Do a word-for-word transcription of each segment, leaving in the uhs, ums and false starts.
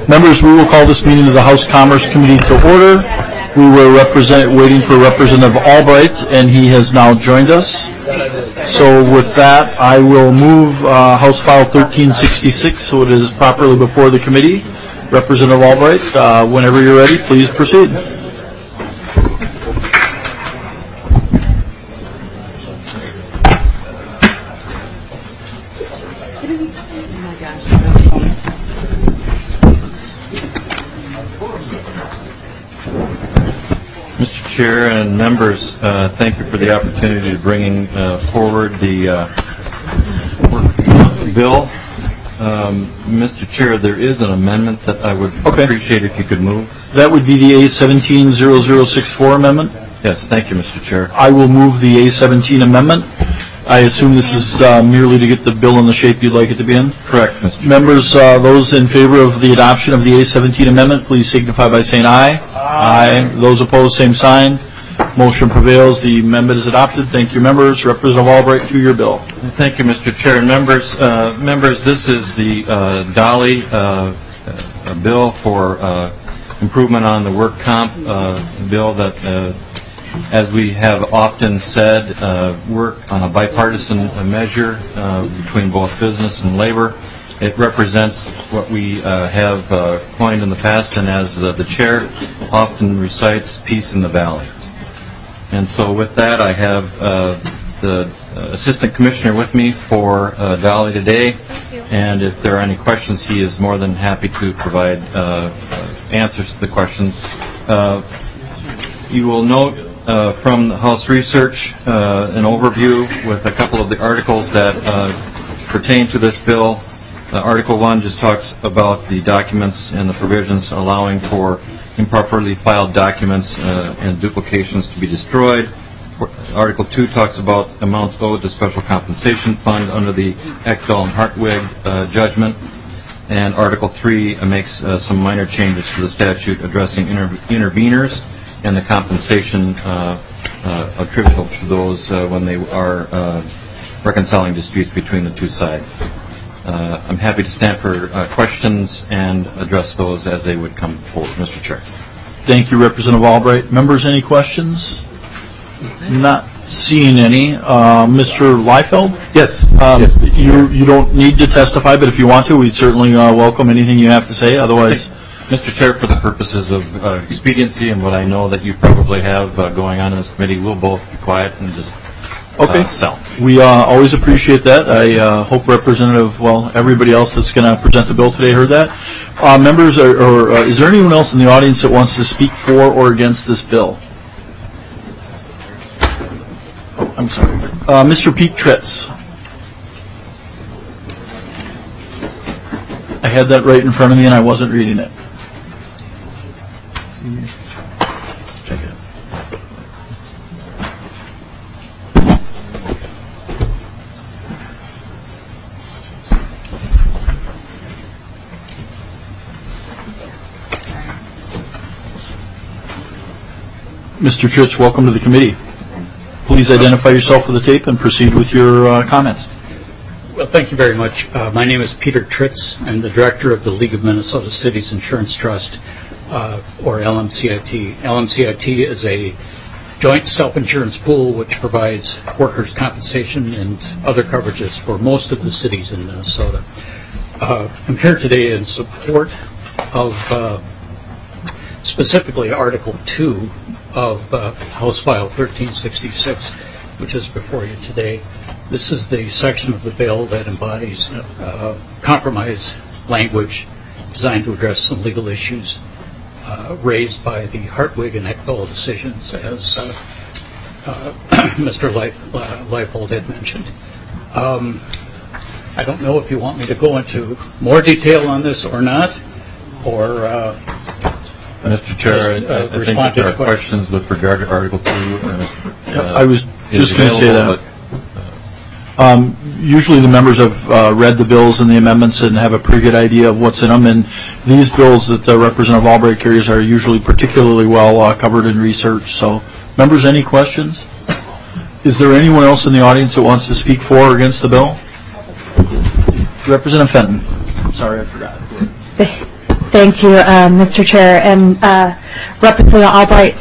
Members, we will call this meeting of the House Commerce Committee to order. We were represent, waiting for Representative Albright, and he has now joined us. So with that, I will move uh, House File thirteen sixty-six so it is properly before the committee. Representative Albright, uh, whenever you're ready, please proceed. Mister Chair and members, uh, thank you for the opportunity to bringing uh, forward the uh, bill. Um, Mister Chair, there is an amendment that I would okay. appreciate if you could move. That would be the A seventeen zero zero six four amendment? Yes, thank you, Mister Chair. I will move the A seventeen amendment. I assume this is uh, merely to get the bill in the shape you'd like it to be in? Correct, Mister Chair. Members, uh, those in favor of the adoption of the A seventeen amendment, please signify by saying aye. Aye. Aye. Those opposed, same sign. Motion prevails. The amendment is adopted. Thank you, members. Representative Albright, to your bill. Thank you, Mister Chair. And members, uh, members, this is the uh, Dolly uh, uh, bill for uh, improvement on the work comp uh, bill that, uh, as we have often said, uh, work on a bipartisan measure uh, between both business and labor. It represents what we uh, have uh, coined in the past, and as uh, the chair often recites, peace in the valley. And so with that, I have uh, the uh, Assistant Commissioner with me for uh, Dolly today. And if there are any questions, he is more than happy to provide uh, answers to the questions. Uh, you will note uh, from the House Research uh, an overview with a couple of the articles that uh, pertain to this bill. Uh, Article one just talks about the documents and the provisions allowing for improperly filed documents uh, and duplications to be destroyed. Article two talks about amounts owed to Special Compensation Fund under the Ekdahl and Hartwig uh, judgment. And Article three uh, makes uh, some minor changes to the statute addressing inter interveners and the compensation uh, uh, attributable to those uh, when they are uh, reconciling disputes between the two sides. Uh, I'm happy to stand for uh, questions and address those as they would come forward. Mister Chair. Thank you, Representative Albright. Members, any questions? Not seeing any. Uh, Mister Liefeld? Yes. Um, yes. You, you don't need to testify, but if you want to, we'd certainly uh, welcome anything you have to say. Otherwise, Mister Chair, for the purposes of uh, expediency and what I know that you probably have uh, going on in this committee, we'll both be quiet and just Okay. Uh, sell. We uh, always appreciate that. I uh, hope Representative, well, everybody else that's going to present the bill today heard that. Uh, members, are, or uh, is there anyone else in the audience that wants to speak for or against this bill? Oh, I'm sorry. Uh, Mister Pete Tritz. I had that right in front of me and I wasn't reading it. Check it. Mister Tritz, welcome to the committee. Please identify yourself for the tape and proceed with your uh, comments. Well, thank you very much. Uh, my name is Peter Tritz. I'm the director of the League of Minnesota Cities Insurance Trust, uh, or L M C I T. L M C I T is a joint self-insurance pool which provides workers' compensation and other coverages for most of the cities in Minnesota. Uh, I'm here today in support of uh, specifically Article two of uh, House File thirteen sixty-six, which is before you today. This is the section of the bill that embodies uh, compromise language designed to address some legal issues uh, raised by the Hartwig and Ekdahl decisions, as uh, uh, Mister Liefeld had mentioned. Um, I don't know if you want me to go into more detail on this or not, or uh, Mister Chair, just, uh, I, I think that there are questions with regard to Article two. Uh, uh, I was just going to say that. But, uh, um, usually the members have uh, read the bills and the amendments and have a pretty good idea of what's in them. And these bills that uh, Representative Albright carries are usually particularly well uh, covered in research. So, members, any questions? Is there anyone else in the audience that wants to speak for or against the bill? Representative Fenton. I'm sorry, I forgot. Thank Thank you, uh, Mister Chair, and uh, Representative Albright.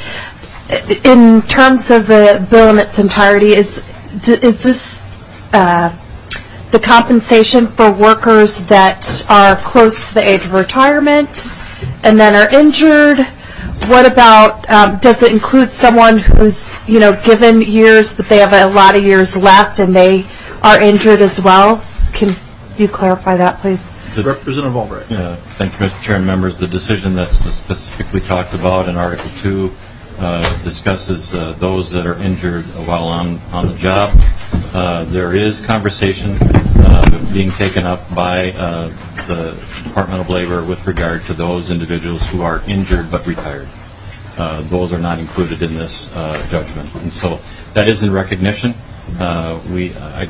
In terms of the bill in its entirety, is is this uh, the compensation for workers that are close to the age of retirement and then are injured? What about, um, does it include someone who's, you know, given years, but they have a lot of years left and they are injured as well? Can you clarify that, please? The Representative Albright. Yeah, thank you, Mister Chair and members. The decision that's specifically talked about in Article two uh, discusses uh, those that are injured while on, on the job. Uh, there is conversation uh, being taken up by uh, the Department of Labor with regard to those individuals who are injured but retired. Uh, those are not included in this uh, judgment. And so that is in recognition. Uh, we, I,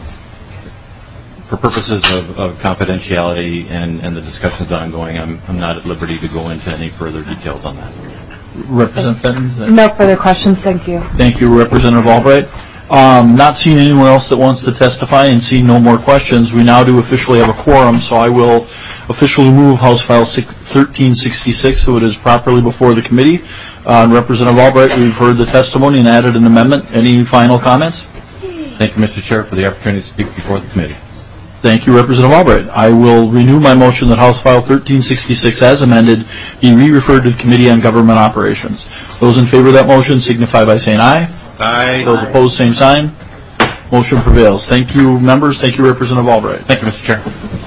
for purposes of, of confidentiality and, and the discussions ongoing, I'm, I'm not at liberty to go into any further details on that. Representative Fenton? No further questions. Thank you. Thank you, Representative Albright. Um, not seeing anyone else that wants to testify and seeing no more questions, we now do officially have a quorum, so I will officially move House File thirteen sixty-six so it is properly before the committee. Uh, Representative Albright, we've heard the testimony and added an amendment. Any final comments? Thank you, Mister Chair, for the opportunity to speak before the committee. Thank you, Representative Albright. I will renew my motion that House File thirteen sixty-six, as amended, be re-referred to the Committee on Government Operations. Those in favor of that motion signify by saying aye. Aye. Those opposed, same sign. Motion prevails. Thank you, members. Thank you, Representative Albright. Thank you, Mister Chair.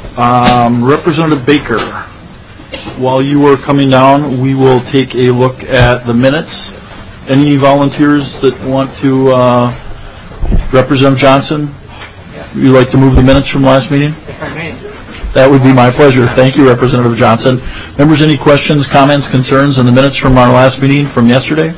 Um, Representative Baker, while you are coming down, we will take a look at the minutes. Any volunteers that want to, uh, Representative Johnson, would you like to move the minutes from last meeting? If I may. That would be my pleasure. Thank you, Representative Johnson. Members, any questions, comments, concerns on the minutes from our last meeting from yesterday?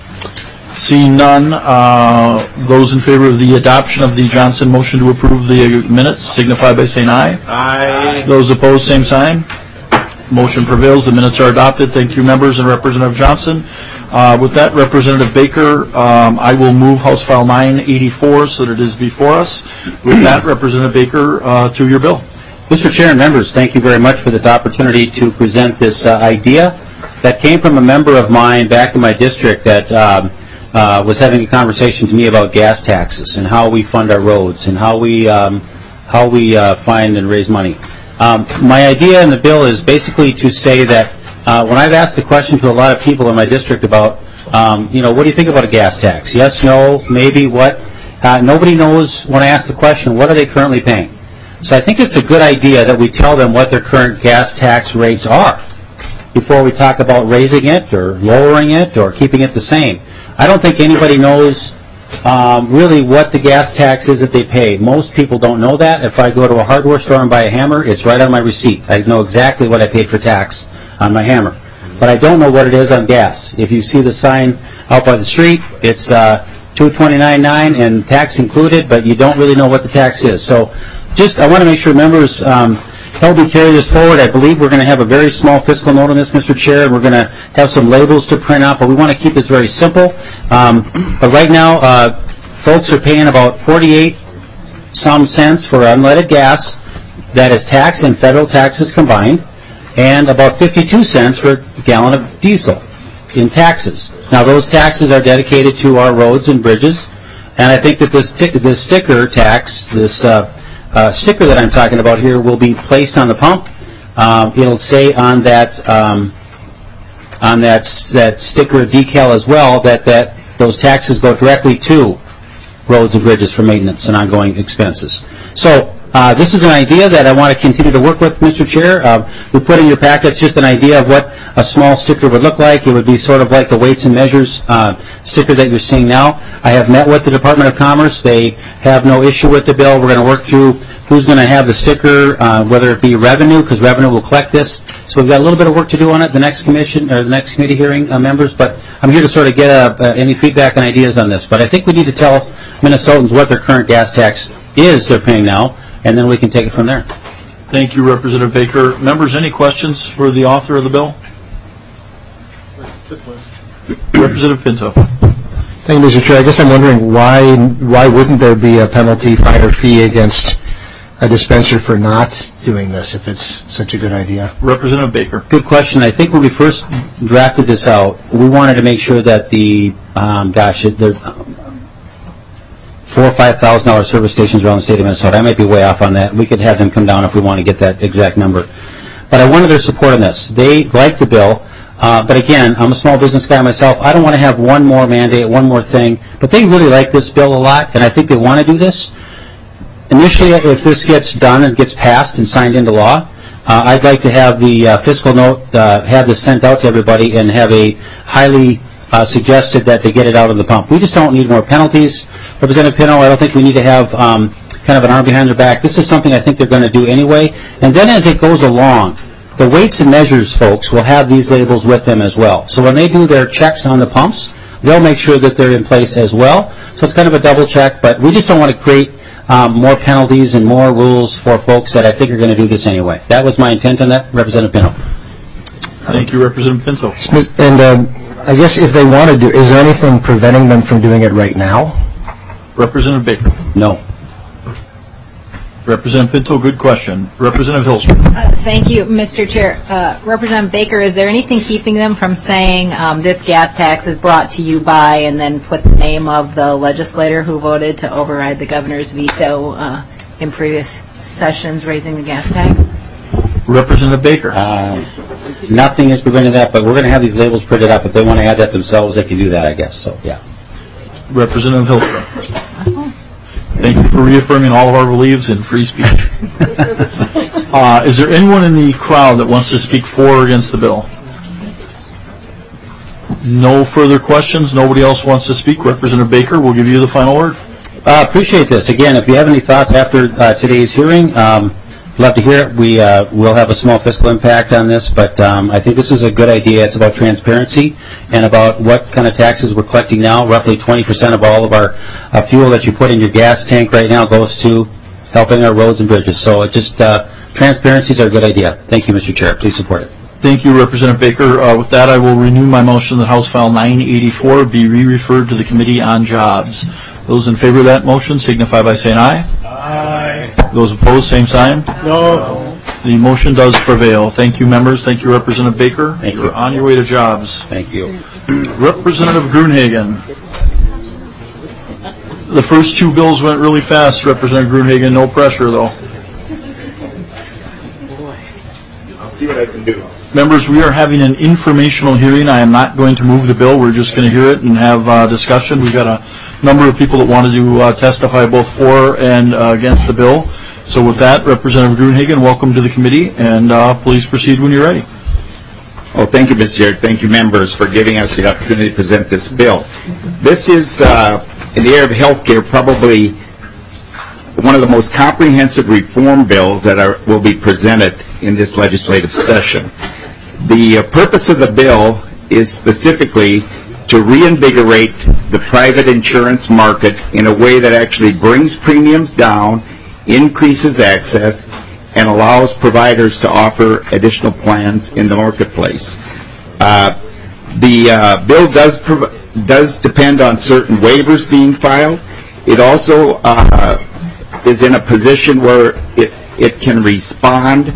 Seeing none, uh, those in favor of the adoption of the Johnson motion to approve the minutes signify by saying aye. Aye. Those opposed, same sign. Motion prevails. The minutes are adopted. Thank you, members, and Representative Johnson. Uh, with that, Representative Baker, um, I will move House File nine eighty-four so that it is before us. With that, Representative Baker, uh, to your bill. Mister Chair and members, thank you very much for this opportunity to present this uh, idea that came from a member of mine back in my district that um, uh, was having a conversation to me about gas taxes and how we fund our roads and how we um, how we uh, find and raise money. Um, my idea in the bill is basically to say that uh, when I've asked the question to a lot of people in my district about, um, you know, what do you think about a gas tax? Yes, no, maybe, what? Uh, nobody knows when I ask the question, what are they currently paying? So I think it's a good idea that we tell them what their current gas tax rates are before we talk about raising it or lowering it or keeping it the same. I don't think anybody knows um, really what the gas tax is that they pay. Most people don't know that. If I go to a hardware store and buy a hammer, it's right on my receipt. I know exactly what I paid for tax on my hammer. But I don't know what it is on gas. If you see the sign out by the street, it's uh, two twenty-nine nine and tax included, but you don't really know what the tax is. So just, I want to make sure members um, help me carry this forward. I believe we're going to have a very small fiscal note on this, Mister Chair, and we're going to have some labels to print out, but we want to keep this very simple. Um, but right now, uh, folks are paying about forty-eight some cents for unleaded gas. That is tax and federal taxes combined, and about fifty-two cents for a gallon of diesel in taxes. Now, those taxes are dedicated to our roads and bridges, and I think that this, this sticker tax, this uh, Uh, sticker that I'm talking about here will be placed on the pump. Um, it'll say on that um, on that that sticker decal as well that that those taxes go directly to roads and bridges for maintenance and ongoing expenses. So uh, this is an idea that I want to continue to work with, Mister Chair. Uh, we put in your packets just an idea of what a small sticker would look like. It would be sort of like the weights and measures uh, sticker that you're seeing now. I have met with the Department of Commerce. They have no issue with the bill. We're going to work through who's going to have the sticker, uh, whether it be revenue, because revenue will collect this. So we've got a little bit of work to do on it, the next commission or the next committee hearing uh, members. But I'm here to sort of get uh, uh, any feedback and ideas on this. But I think we need to tell Minnesotans what their current gas tax is they're paying now, and then we can take it from there. Thank you, Representative Baker. Members, any questions for the author of the bill? Representative Pinto. Thank you, Mister Chair. I guess I'm wondering why why wouldn't there be a penalty, fine, or fee against a dispenser for not doing this if it's such a good idea? Representative Baker. Good question. I think when we first drafted this out, we wanted to make sure that the, um, gosh, it, there's four or five thousand dollar service stations around the state of Minnesota. I might be way off on that. We could have them come down if we want to get that exact number. But I wanted their support on this. They like the bill. Uh, but again, I'm a small business guy myself. I don't want to have one more mandate, one more thing. But they really like this bill a lot, and I think they want to do this. Initially, if this gets done and gets passed and signed into law, uh, I'd like to have the uh, fiscal note, uh, have this sent out to everybody and have a highly uh, suggested that they get it out on the pump. We just don't need more penalties. Representative Pinto, I don't think we need to have um, kind of an arm behind their back. This is something I think they're going to do anyway. And then as it goes along, the weights and measures folks will have these labels with them as well. So when they do their checks on the pumps, they'll make sure that they're in place as well. So it's kind of a double check, but we just don't want to create um, more penalties and more rules for folks that I think are going to do this anyway. That was my intent on that. Representative Pinto. Thank you, Representative Pinto. And um, I guess if they want to do, is there anything preventing them from doing it right now? Representative Baker. No. Representative Pinto, good question. Representative Hilstrom. Uh, thank you, Mister Chair. Uh, Representative Baker, is there anything keeping them from saying um, this gas tax is brought to you by and then put the name of the legislator who voted to override the governor's veto uh, in previous sessions raising the gas tax? Representative Baker. Uh, nothing is preventing that, but we're going to have these labels printed up. If they want to add that themselves, they can do that, I guess. So, yeah. Representative Hilstrom. Thank you for reaffirming all of our beliefs in free speech. uh, is there anyone in the crowd that wants to speak for or against the bill? No further questions. Nobody else wants to speak. Representative Baker, we'll give you the final word. Uh, appreciate this. Again, if you have any thoughts after uh, today's hearing, um, love to hear it. We uh, will have a small fiscal impact on this, but um, I think this is a good idea. It's about transparency and about what kind of taxes we're collecting now. Roughly twenty percent of all of our uh, fuel that you put in your gas tank right now goes to helping our roads and bridges. So it just uh, transparency is a good idea. Thank you, Mister Chair. Please support it. Thank you, Representative Baker. Uh, with that, I will renew my motion that House File nine eighty-four be re-referred to the Committee on Jobs. Those in favor of that motion signify by saying aye. Aye. Those opposed, same sign. No. The motion does prevail. Thank you, members. Thank you, Representative Baker. Thank You're you. on your way to jobs. Thank you. Representative Gruenhagen. The first two bills went really fast, Representative Gruenhagen. No pressure, though. I'll see what I can do. Members, we are having an informational hearing. I am not going to move the bill. We're just going to hear it and have uh, discussion. We've got a number of people that wanted to uh, testify both for and uh, against the bill. So with that, Representative Gruenhagen, welcome to the committee, and uh, please proceed when you're ready. Oh, thank you, Mister Chair. Thank you, members, for giving us the opportunity to present this bill. This is, uh, in the area of health care, probably one of the most comprehensive reform bills that are, will be presented in this legislative session. The uh, purpose of the bill is specifically to reinvigorate the private insurance market in a way that actually brings premiums down, increases access, and allows providers to offer additional plans in the marketplace. Uh, the uh, bill does prov- does depend on certain waivers being filed. It also uh, is in a position where it, it can respond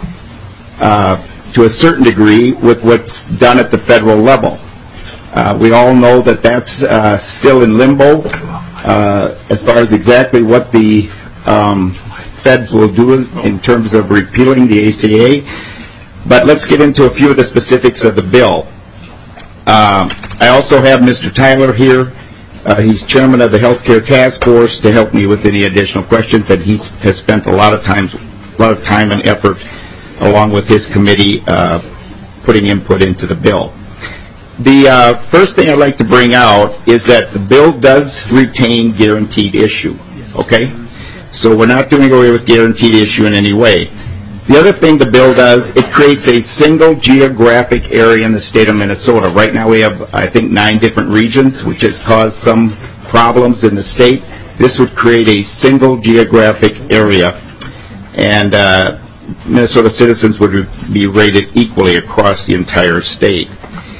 uh, to a certain degree with what's done at the federal level. Uh, we all know that that's uh, still in limbo uh, as far as exactly what the um, feds will do in terms of repealing the A C A. But let's get into a few of the specifics of the bill. Uh, I also have Mister Tyler here. Uh, he's chairman of the Healthcare Task Force to help me with any additional questions that he has spent a lot of times, a lot of time and effort along with his committee uh, putting input into the bill. The uh, first thing I'd like to bring out is that the bill does retain guaranteed issue, okay? So we're not doing away with guaranteed issue in any way. The other thing the bill does, it creates a single geographic area in the state of Minnesota. Right now we have, I think, nine different regions, which has caused some problems in the state. This would create a single geographic area, and uh, Minnesota citizens would be rated equally across the entire state.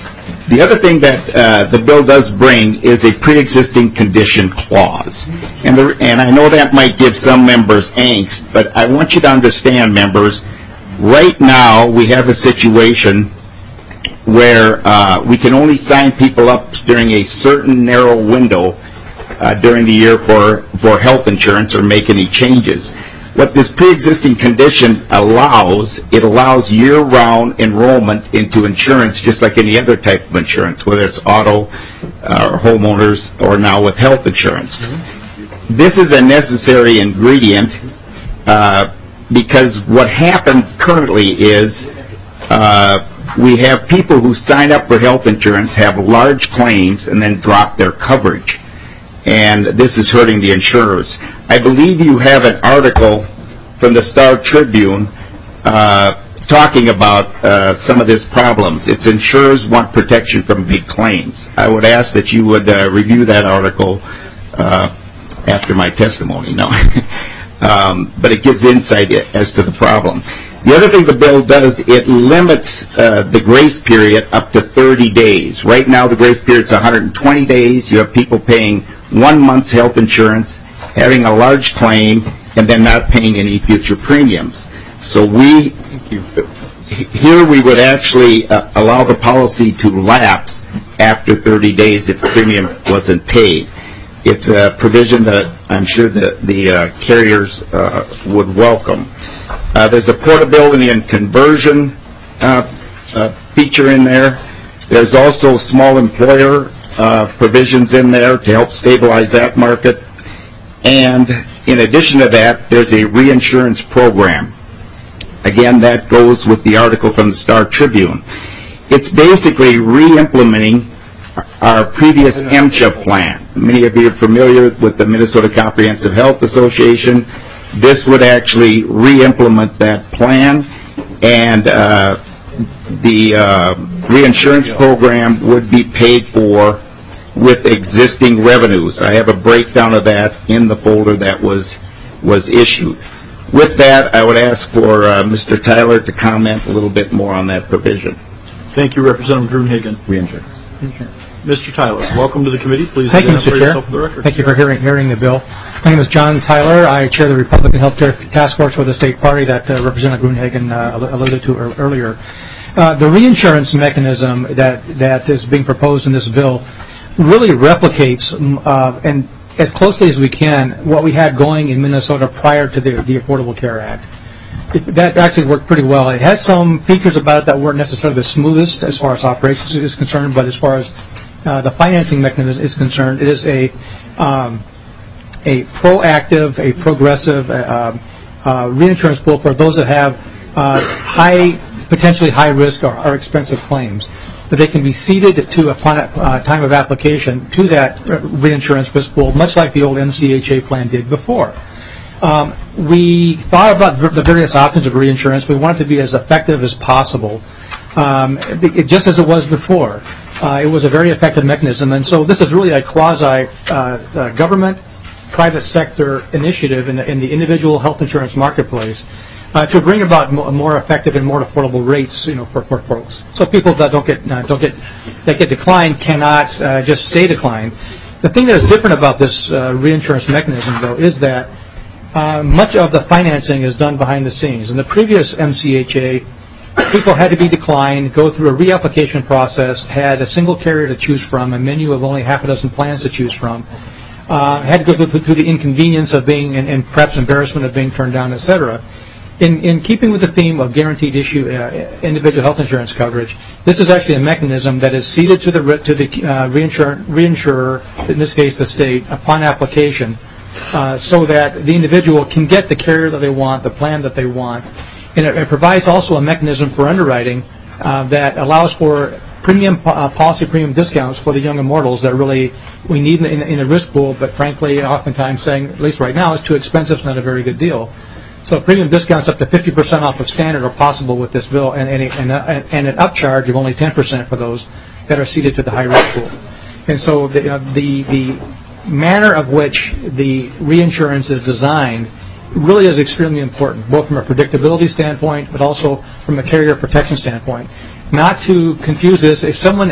The other thing that uh, the bill does bring is a pre-existing condition clause. And, the, and I know that might give some members angst, but I want you to understand, members, right now we have a situation where uh, we can only sign people up during a certain narrow window uh, during the year for, for health insurance or make any changes. What this pre-existing condition allows, it allows year-round enrollment into insurance just like any other type of insurance, whether it's auto uh, or homeowners or now with health insurance. Mm-hmm. This is a necessary ingredient uh, because what happened currently is uh, we have people who sign up for health insurance, have large claims, and then drop their coverage. And this is hurting the insurers. I believe you have an article from the Star Tribune uh, talking about uh, some of these problems. It's insurers want protection from big claims. I would ask that you would uh, review that article uh, after my testimony. No, um, but it gives insight as to the problem. The other thing the bill does, it limits uh, the grace period up to thirty days. Right now the grace period is one hundred twenty days. You have people paying one month's health insurance, having a large claim, and then not paying any future premiums. So we, here we would actually uh, allow the policy to lapse after thirty days if the premium wasn't paid. It's a provision that I'm sure that the uh, carriers uh, would welcome. Uh, there's a portability and conversion uh, uh, feature in there. There's also small employer uh, provisions in there to help stabilize that market. And in addition to that, there's a reinsurance program. Again, that goes with the article from the Star Tribune. It's basically re-implementing our previous M C H A plan. Many of you are familiar with the Minnesota Comprehensive Health Association. This would actually re-implement that plan, and uh, the uh, reinsurance program would be paid for with existing revenues. I have a breakdown of that in the folder that was was issued. With that, I would ask for uh, Mister Tyler to comment a little bit more on that provision. Thank you, Representative Gruenhagen. Reinsurance. Mister Tyler, welcome to the committee. Please Thank you, identify Mister Chair. yourself for the record. Thank you for hearing, hearing the bill. My name is John Tyler. I chair the Republican Healthcare Task Force for the state party that uh, Representative Gruenhagen uh, alluded to er- earlier. Uh, the reinsurance mechanism that, that is being proposed in this bill really replicates, uh, and as closely as we can, what we had going in Minnesota prior to the, the Affordable Care Act. It, that actually worked pretty well. It had some features about it that weren't necessarily the smoothest as far as operations is concerned, but as far as uh, the financing mechanism is concerned, it is a um, a proactive, a progressive uh, uh, reinsurance pool for those that have uh, high, potentially high risk or, or expensive claims. That they can be ceded to upon uh, time of application to that reinsurance risk pool, much like the old M C H A plan did before. Um, we thought about the various options of reinsurance. We wanted to be as effective as possible, um, it, just as it was before. Uh, it was a very effective mechanism, and so this is really a quasi-government, uh, uh, private sector initiative in the, in the individual health insurance marketplace uh, to bring about mo- more effective and more affordable rates, you know, for, for folks. So people that don't get uh, don't get that get declined cannot uh, just stay declined. The thing that is different about this uh, reinsurance mechanism, though, is that Uh, much of the financing is done behind the scenes. In the previous M C H A, people had to be declined, go through a reapplication process, had a single carrier to choose from, a menu of only half a dozen plans to choose from, uh, had to go through, through the inconvenience of being, and, and perhaps embarrassment of being turned down, et cetera. In, in keeping with the theme of guaranteed issue uh, individual health insurance coverage, this is actually a mechanism that is ceded to the, to the uh, reinsurer, reinsurer, in this case the state, upon application, Uh, so that the individual can get the carrier that they want, the plan that they want. And it, it provides also a mechanism for underwriting uh, that allows for premium uh, policy premium discounts for the young immortals that really we need in, in, in the risk pool, but frankly, oftentimes saying, at least right now, it's too expensive, it's not a very good deal. So premium discounts up to fifty percent off of standard are possible with this bill, and, and, and, uh, and an upcharge of only ten percent for those that are ceded to the high risk pool. And so the, uh, the, the manner of which the reinsurance is designed really is extremely important, both from a predictability standpoint, but also from a carrier protection standpoint. Not to confuse this, if someone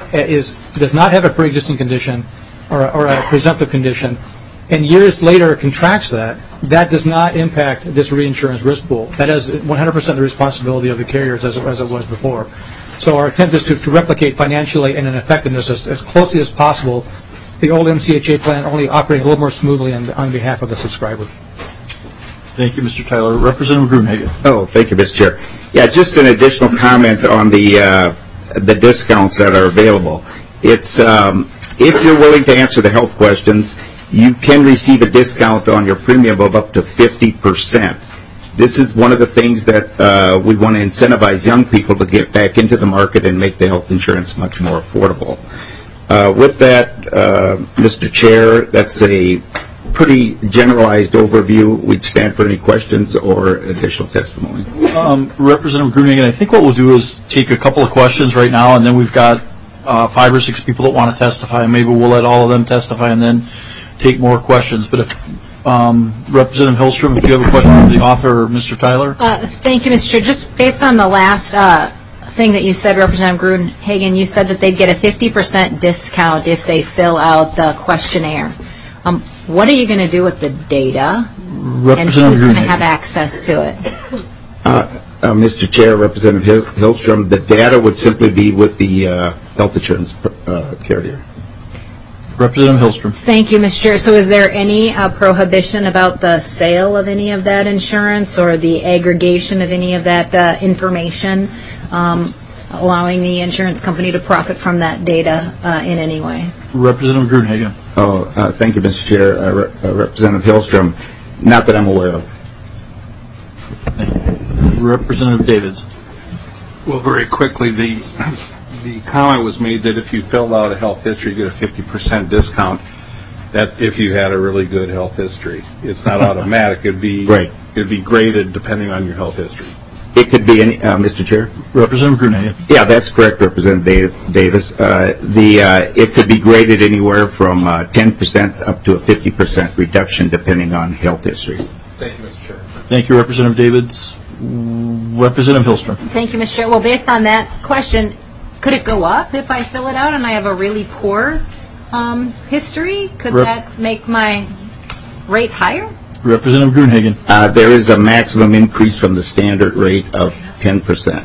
is does not have a pre-existing condition or a, or a presumptive condition, and years later contracts that, that does not impact this reinsurance risk pool. That is one hundred percent the responsibility of the carriers as it, as it was before. So our attempt is to, to replicate financially and in effectiveness as, as closely as possible the old M C H A plan, only operating a little more smoothly on, on behalf of the subscriber. Thank you, Mister Tyler. Representative Gruenhagen. Oh, thank you, Mister Chair. Yeah, just an additional comment on the uh, the discounts that are available. It's um, if you're willing to answer the health questions, you can receive a discount on your premium of up to fifty percent. This is one of the things that uh, we want to incentivize young people to get back into the market and make the health insurance much more affordable. Uh, with that, uh, Mister Chair, that's a pretty generalized overview. We'd stand for any questions or additional testimony. Um, Representative Gruenhagen, I think what we'll do is take a couple of questions right now, and then we've got uh, five or six people that want to testify, and maybe we'll let all of them testify and then take more questions. But if um, Representative Hillstrom, if you have a question for the author, or Mister Tyler? Uh, thank you, Mister Chair. Just based on the last uh, thing that you said, Representative Gruenhagen, you said that they'd get a fifty percent discount if they fill out the questionnaire. Um, what are you going to do with the data? And who's going to have access to it? Uh, uh, Mister Chair, Representative Hill- Hillstrom, the data would simply be with the uh, health insurance uh, carrier. Representative Hillstrom. Thank you, Mister Chair. So is there any uh, prohibition about the sale of any of that insurance or the aggregation of any of that uh, information, um, allowing the insurance company to profit from that data uh, in any way? Representative Gruenhagen. Oh, uh, thank you, Mister Chair. Uh, Re- uh, Representative Hillstrom, not that I'm aware of. Thank you. Representative Davids. Well, very quickly, the the comment was made that if you filled out a health history, you get a fifty percent discount. That's if you had a really good health history. It's not automatic. It'd be right. It'd be graded depending on your health history. It could be any, uh, Mister Chair. Representative Gruenhagen. Yeah, that's correct, Representative Davis. Uh, the uh, it could be graded anywhere from uh, ten percent up to a fifty percent reduction, depending on health history. Thank you, Mister Chair. Thank you, Representative Davids. Representative Hillstrom. Thank you, Mister Chair. Well, based on that question, could it go up if I fill it out and I have a really poor um, history? Could Rep- that make my rates higher? Representative Gruenhagen. Uh, there is a maximum increase from the standard rate of ten percent.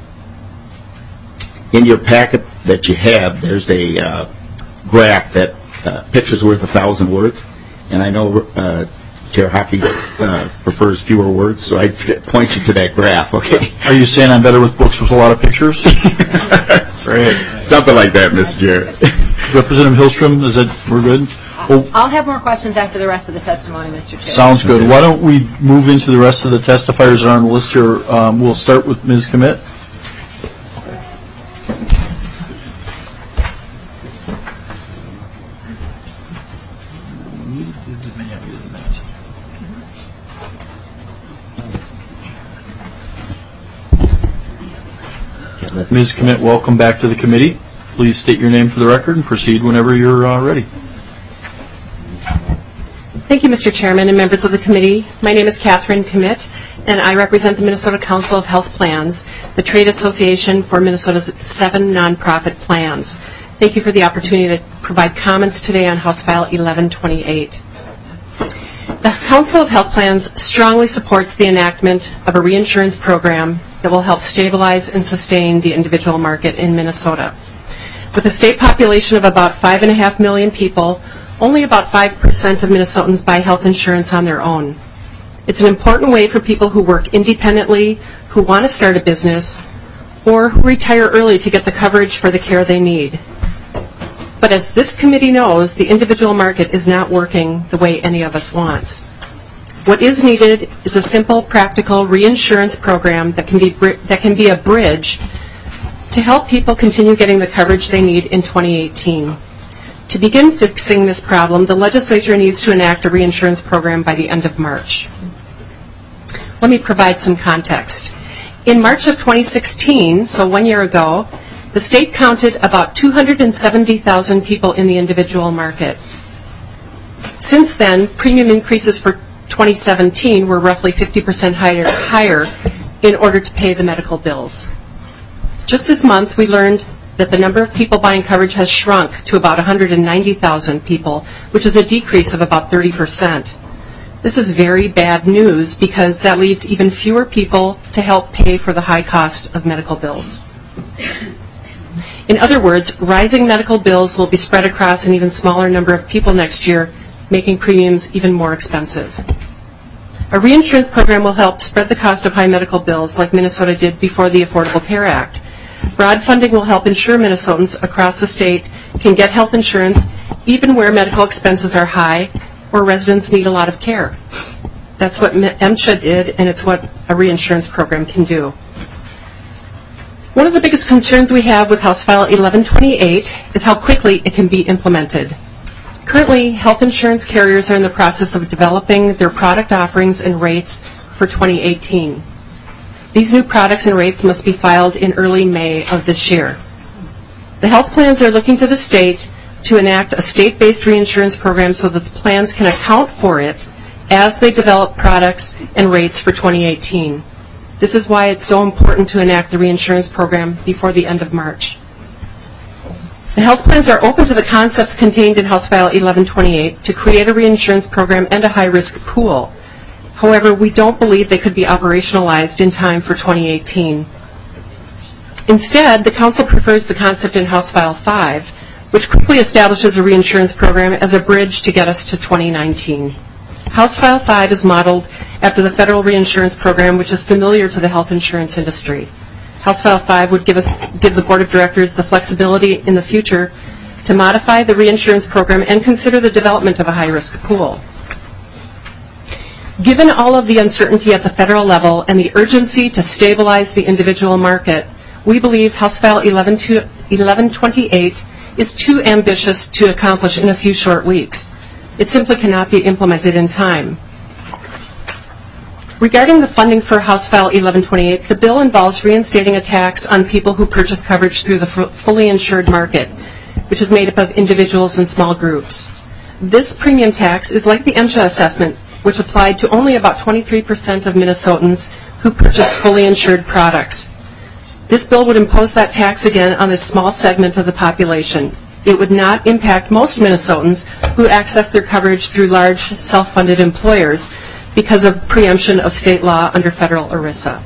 In your packet that you have, there's a uh, graph that uh, picture's worth a thousand words, and I know uh, Chair Hockey uh, prefers fewer words, so I'd point you to that graph, okay? Are you saying I'm better with books with a lot of pictures? Right. Something like that, Mister Chair. Representative Hillstrom, is that, we're good? Well, I'll have more questions after the rest of the testimony, Mister Chair. sounds good. Why don't we move into the rest of the testifiers that are on the list here. Um, we'll start with Miz Commit. Miz Commit, welcome back to the committee. Please state your name for the record and proceed whenever you're uh, ready. Thank you, Mister Chairman and members of the committee. My name is Catherine Commit, and I represent the Minnesota Council of Health Plans, the trade association for Minnesota's seven nonprofit plans. Thank you for the opportunity to provide comments today on House File eleven twenty-eight. The Council of Health Plans strongly supports the enactment of a reinsurance program that will help stabilize and sustain the individual market in Minnesota. With a state population of about five and a half million people, only about five percent of Minnesotans buy health insurance on their own. It's an important way for people who work independently, who want to start a business, or who retire early to get the coverage for the care they need. But as this committee knows, the individual market is not working the way any of us wants. What is needed is a simple, practical reinsurance program that can be that can be a bridge to help people continue getting the coverage they need in twenty eighteen. To begin fixing this problem, the legislature needs to enact a reinsurance program by the end of March. Let me provide some context. In March of twenty sixteen, so one year ago, the state counted about two hundred seventy thousand people in the individual market. Since then, premium increases for twenty seventeen were roughly fifty percent higher, higher in order to pay the medical bills. Just this month, we learned that the number of people buying coverage has shrunk to about one hundred ninety thousand people, which is a decrease of about thirty percent. This is very bad news because that leaves even fewer people to help pay for the high cost of medical bills. In other words, rising medical bills will be spread across an even smaller number of people next year, making premiums even more expensive. A reinsurance program will help spread the cost of high medical bills like Minnesota did before the Affordable Care Act. Broad funding will help ensure Minnesotans across the state can get health insurance even where medical expenses are high or residents need a lot of care. That's what M C H A did, and it's what a reinsurance program can do. One of the biggest concerns we have with House File eleven twenty-eight is how quickly it can be implemented. Currently, health insurance carriers are in the process of developing their product offerings and rates for twenty eighteen. These new products and rates must be filed in early May of this year. The health plans are looking to the state to enact a state-based reinsurance program so that the plans can account for it as they develop products and rates for twenty eighteen. This is why it's so important to enact the reinsurance program before the end of March. The health plans are open to the concepts contained in House File eleven twenty-eight to create a reinsurance program and a high-risk pool. However, we don't believe they could be operationalized in time for twenty eighteen. Instead, the Council prefers the concept in House File five, which quickly establishes a reinsurance program as a bridge to get us to twenty nineteen. House File five is modeled after the federal reinsurance program, which is familiar to the health insurance industry. House File five would give us, give the Board of Directors the flexibility in the future to modify the reinsurance program and consider the development of a high-risk pool. Given all of the uncertainty at the federal level and the urgency to stabilize the individual market, we believe House File eleven twenty-eight is too ambitious to accomplish in a few short weeks. It simply cannot be implemented in time. Regarding the funding for House File eleven twenty-eight, the bill involves reinstating a tax on people who purchase coverage through the fully insured market, which is made up of individuals and small groups. This premium tax is like the M S H A assessment, which applied to only about twenty-three percent of Minnesotans who purchased fully insured products. This bill would impose that tax again on this small segment of the population. It would not impact most Minnesotans who access their coverage through large self-funded employers because of preemption of state law under federal ERISA.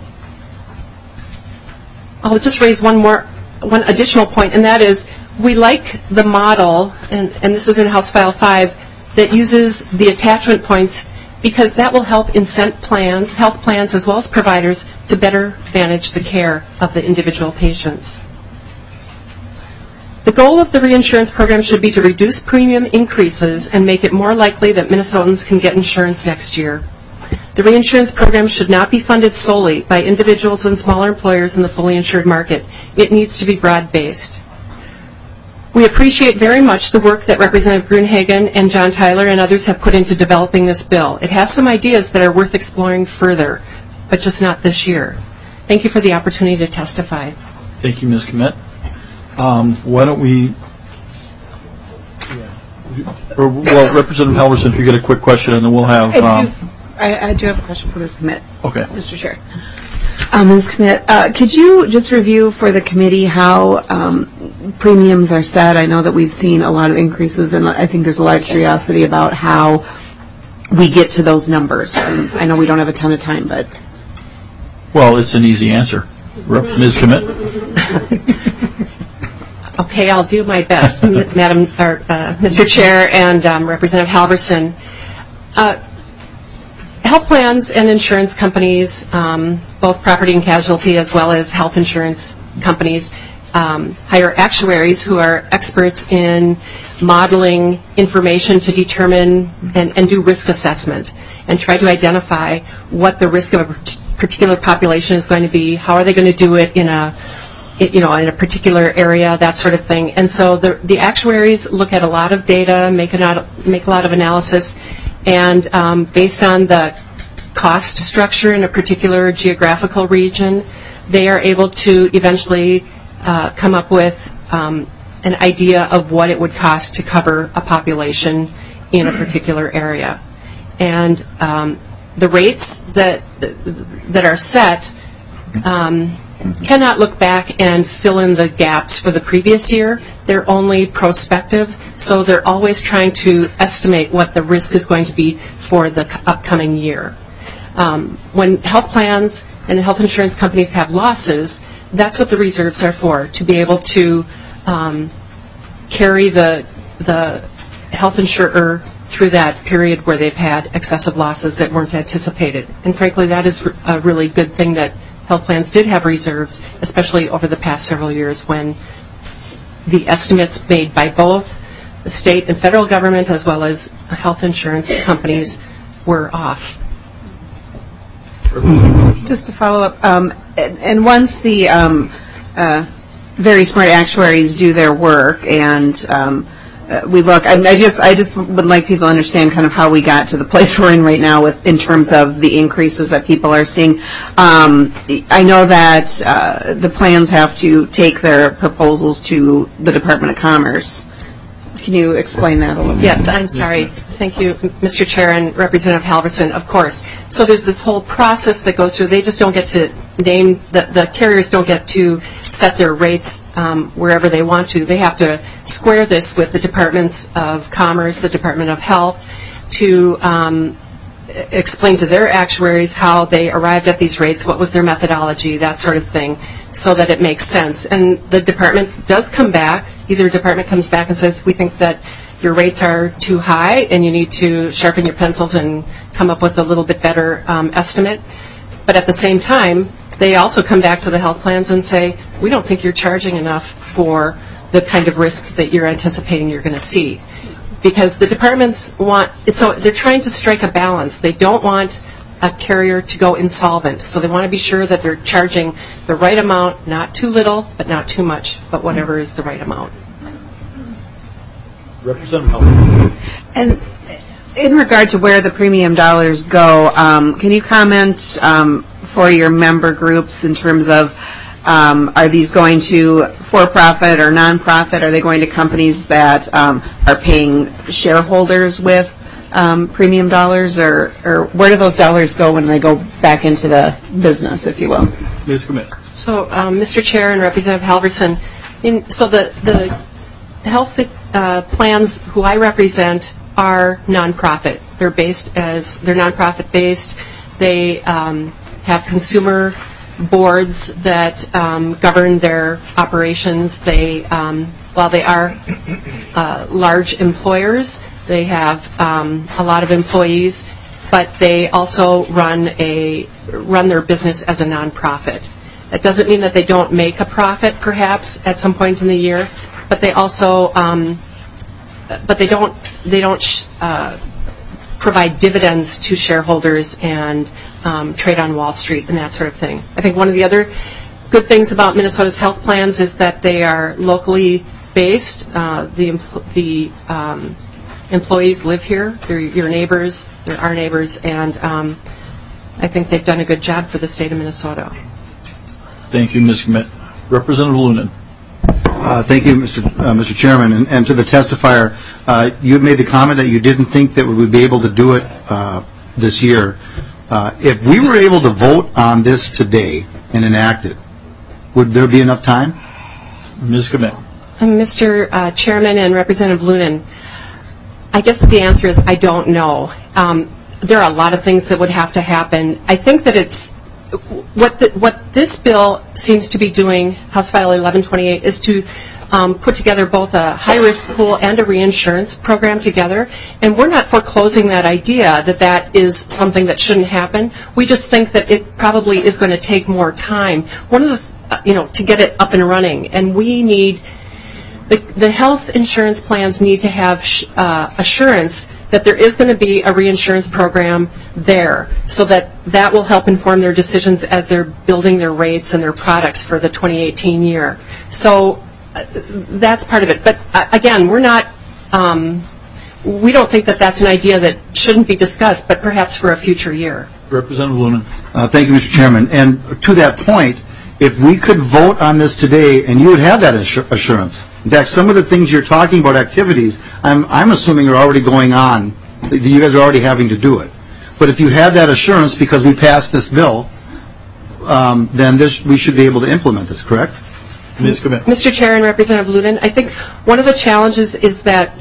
I'll just raise one more, one additional point, and that is we like the model, and, and this is in House File five, that uses the attachment points because that will help incent plans, health plans as well as providers, to better manage the care of the individual patients. The goal of the reinsurance program should be to reduce premium increases and make it more likely that Minnesotans can get insurance next year. The reinsurance program should not be funded solely by individuals and smaller employers in the fully insured market. It needs to be broad-based. We appreciate very much the work that Representative Gruenhagen and John Tyler and others have put into developing this bill. It has some ideas that are worth exploring further, but just not this year. Thank you for the opportunity to testify. Thank you, Miz Kmet. Um, why don't we, or, well, Representative Halverson, if you get a quick question, and then we'll have. Um, I, I do have a question for Miz Kmet. Okay. Mister Chair. Um, Miz Kmet, uh, could you just review for the committee how um, premiums are set? I know that we've seen a lot of increases, and I think there's a lot of curiosity about how we get to those numbers. And I know we don't have a ton of time, but. Well, it's an easy answer. Miz Kmet. Okay, I'll do my best, Madam, or, uh, Mister Chair and um, Representative Halverson. Uh, health plans and insurance companies, um, both property and casualty as well as health insurance companies, um, hire actuaries who are experts in modeling information to determine and, and do risk assessment and try to identify what the risk of a particular population is going to be, how are they going to do it in a you know, in a particular area, that sort of thing. And so the, the actuaries look at a lot of data, make a lot, make a lot of analysis, and um, based on the cost structure in a particular geographical region, they are able to eventually uh, come up with um, an idea of what it would cost to cover a population in a particular area. And um, the rates that that are set um, cannot look back and fill in the gaps for the previous year. They're only prospective, so they're always trying to estimate what the risk is going to be for the c- upcoming year. Um, when health plans and health insurance companies have losses, that's what the reserves are for, to be able to um, carry the the health insurer through that period where they've had excessive losses that weren't anticipated. And frankly, that is a really good thing that health plans did have reserves, especially over the past several years when the estimates made by both the state and federal government as well as health insurance companies were off. Just to follow up, um, and, and once the um, uh, very smart actuaries do their work and um, uh, we look, I, I just I just would like people to understand kind of how we got to the place we're in right now with in terms of the increases that people are seeing. Um, I know that uh, the plans have to take their proposals to the Department of Commerce. Can you explain that a little bit? Yes, I'm sorry. Thank you, Mister Chair and Representative Halverson. Of course. So there's this whole process that goes through. They just don't get to name, the, the carriers don't get to set their rates um, wherever they want to. They have to square this with the Departments of Commerce, the Department of Health, to um, explain to their actuaries how they arrived at these rates, what was their methodology, that sort of thing, so that it makes sense. And the department does come back. Either department comes back and says, we think that your rates are too high and you need to sharpen your pencils and come up with a little bit better um, estimate. But at the same time, they also come back to the health plans and say, we don't think you're charging enough for the kind of risk that you're anticipating you're going to see. Because the departments want, so they're trying to strike a balance. They don't want a carrier to go insolvent. So they want to be sure that they're charging the right amount, not too little, but not too much, but whatever is the right amount. Representative And in regard to where the premium dollars go, um, can you comment um, for your member groups in terms of um, are these going to for-profit or non-profit? Are they going to companies that um, are paying shareholders with um, premium dollars, or, or where do those dollars go when they go back into the business, if you will? Miz Commit. So, um, Mister Chair and Representative Halverson, in, so the, the health uh, plans who I represent are nonprofit. They're based as, they're nonprofit based. They um, have consumer boards that um, govern their operations. They, um, while they are uh, large employers, they have um, a lot of employees, but they also run a run their business as a nonprofit. That doesn't mean that they don't make a profit, perhaps, at some point in the year, but they also, um, but they don't they don't uh, provide dividends to shareholders and um, trade on Wall Street and that sort of thing. I think one of the other good things about Minnesota's health plans is that they are locally based. Uh, the empl- the um, employees live here. They're your neighbors. They're our neighbors, and um, I think they've done a good job for the state of Minnesota. Thank you, Miz Commit. Representative Lunan. Uh, thank you, Mister Uh, Mister Chairman, and, and to the testifier. Uh, you had made the comment that you didn't think that we would be able to do it uh, this year. Uh, if we were able to vote on this today and enact it, would there be enough time? Miz Commit. Mister Uh, Chairman and Representative Lunan, I guess the answer is I don't know. Um, there are a lot of things that would have to happen. I think that it's what the, what this bill seems to be doing, House File eleven twenty-eight, is to um, put together both a high-risk pool and a reinsurance program together. And we're not foreclosing that idea that that is something that shouldn't happen. We just think that it probably is going to take more time. One of the, uh, you know, to get it up and running, and we need. The, the health insurance plans need to have sh- uh, assurance that there is going to be a reinsurance program there, so that that will help inform their decisions as they're building their rates and their products for the twenty eighteen year. So uh, that's part of it. But uh, again, we're not, um, we don't think that that's an idea that shouldn't be discussed, but perhaps for a future year. Representative Lunan. Uh, thank you, Mister Chairman. And to that point, if we could vote on this today, and you would have that assur- assurance. In fact, some of the things you're talking about, activities, I'm, I'm assuming are already going on. You guys are already having to do it. But if you had that assurance because we passed this bill, um, then this, we should be able to implement this, correct? Miz Commit. Mister Chair and Representative Lunin, I think one of the challenges is that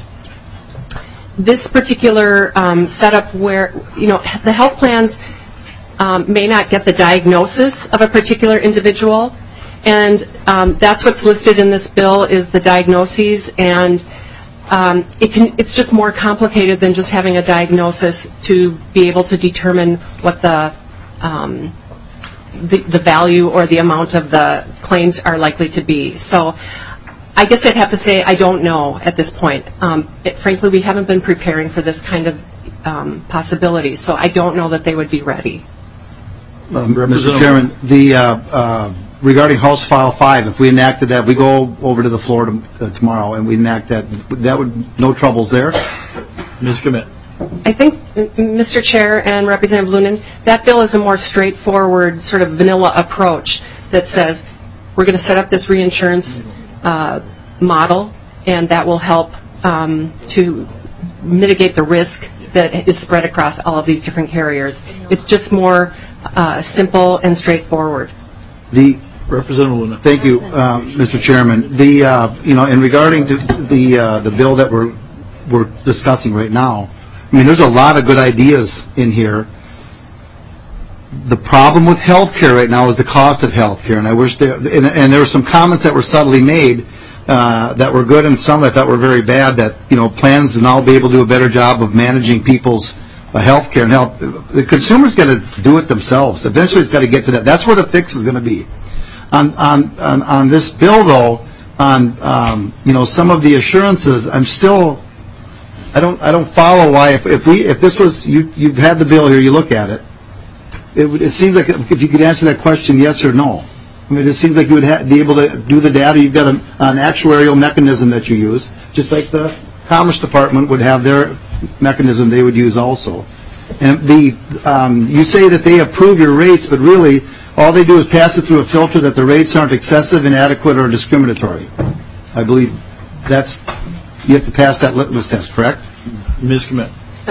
this particular um, setup where, you know, the health plans um, may not get the diagnosis of a particular individual, and um, that's what's listed in this bill is the diagnoses, and um, it can, it's just more complicated than just having a diagnosis to be able to determine what the um, The, the value or the amount of the claims are likely to be. So I guess I'd have to say I don't know at this point. Um, it, frankly, we haven't been preparing for this kind of um, possibility, so I don't know that they would be ready. Um, Mister Chairman, the, uh, uh, regarding House File five, if we enacted that, we go over to the floor to, uh, tomorrow and we enact that, that would, no troubles there? Miz Commit. I think, Mister Chair and Representative Lunin, that bill is a more straightforward sort of vanilla approach that says we're going to set up this reinsurance uh, model, and that will help um, to mitigate the risk that is spread across all of these different carriers. It's just more uh, simple and straightforward. The Representative Lunin. Thank you, uh, Mister Chairman. The uh, you know, in regarding to the uh, the bill that we're we're discussing right now, I mean, there's a lot of good ideas in here. The problem with health care right now is the cost of health care, and I wish there, and, and there were some comments that were subtly made uh, that were good and some that I thought were very bad, that, you know, plans will now be able to do a better job of managing people's uh, health care and health. The consumer's got to do it themselves. Eventually it's got to get to that. That's where the fix is going to be. On, on, on, on this bill, though, on, um, you know, some of the assurances, I'm still... I don't. I don't follow why. If, if we, if this was, you, you've had the bill here. You look at it. It, would, it seems like if you could answer that question, yes or no. I mean, it seems like you would ha- be able to do the data. You've got an, an actuarial mechanism that you use, just like the Commerce Department would have their mechanism they would use also. And the, um, you say that they approve your rates, but really, all they do is pass it through a filter that the rates aren't excessive, inadequate, or discriminatory. I believe that's. You have to pass that litmus test, correct? Miz Commit.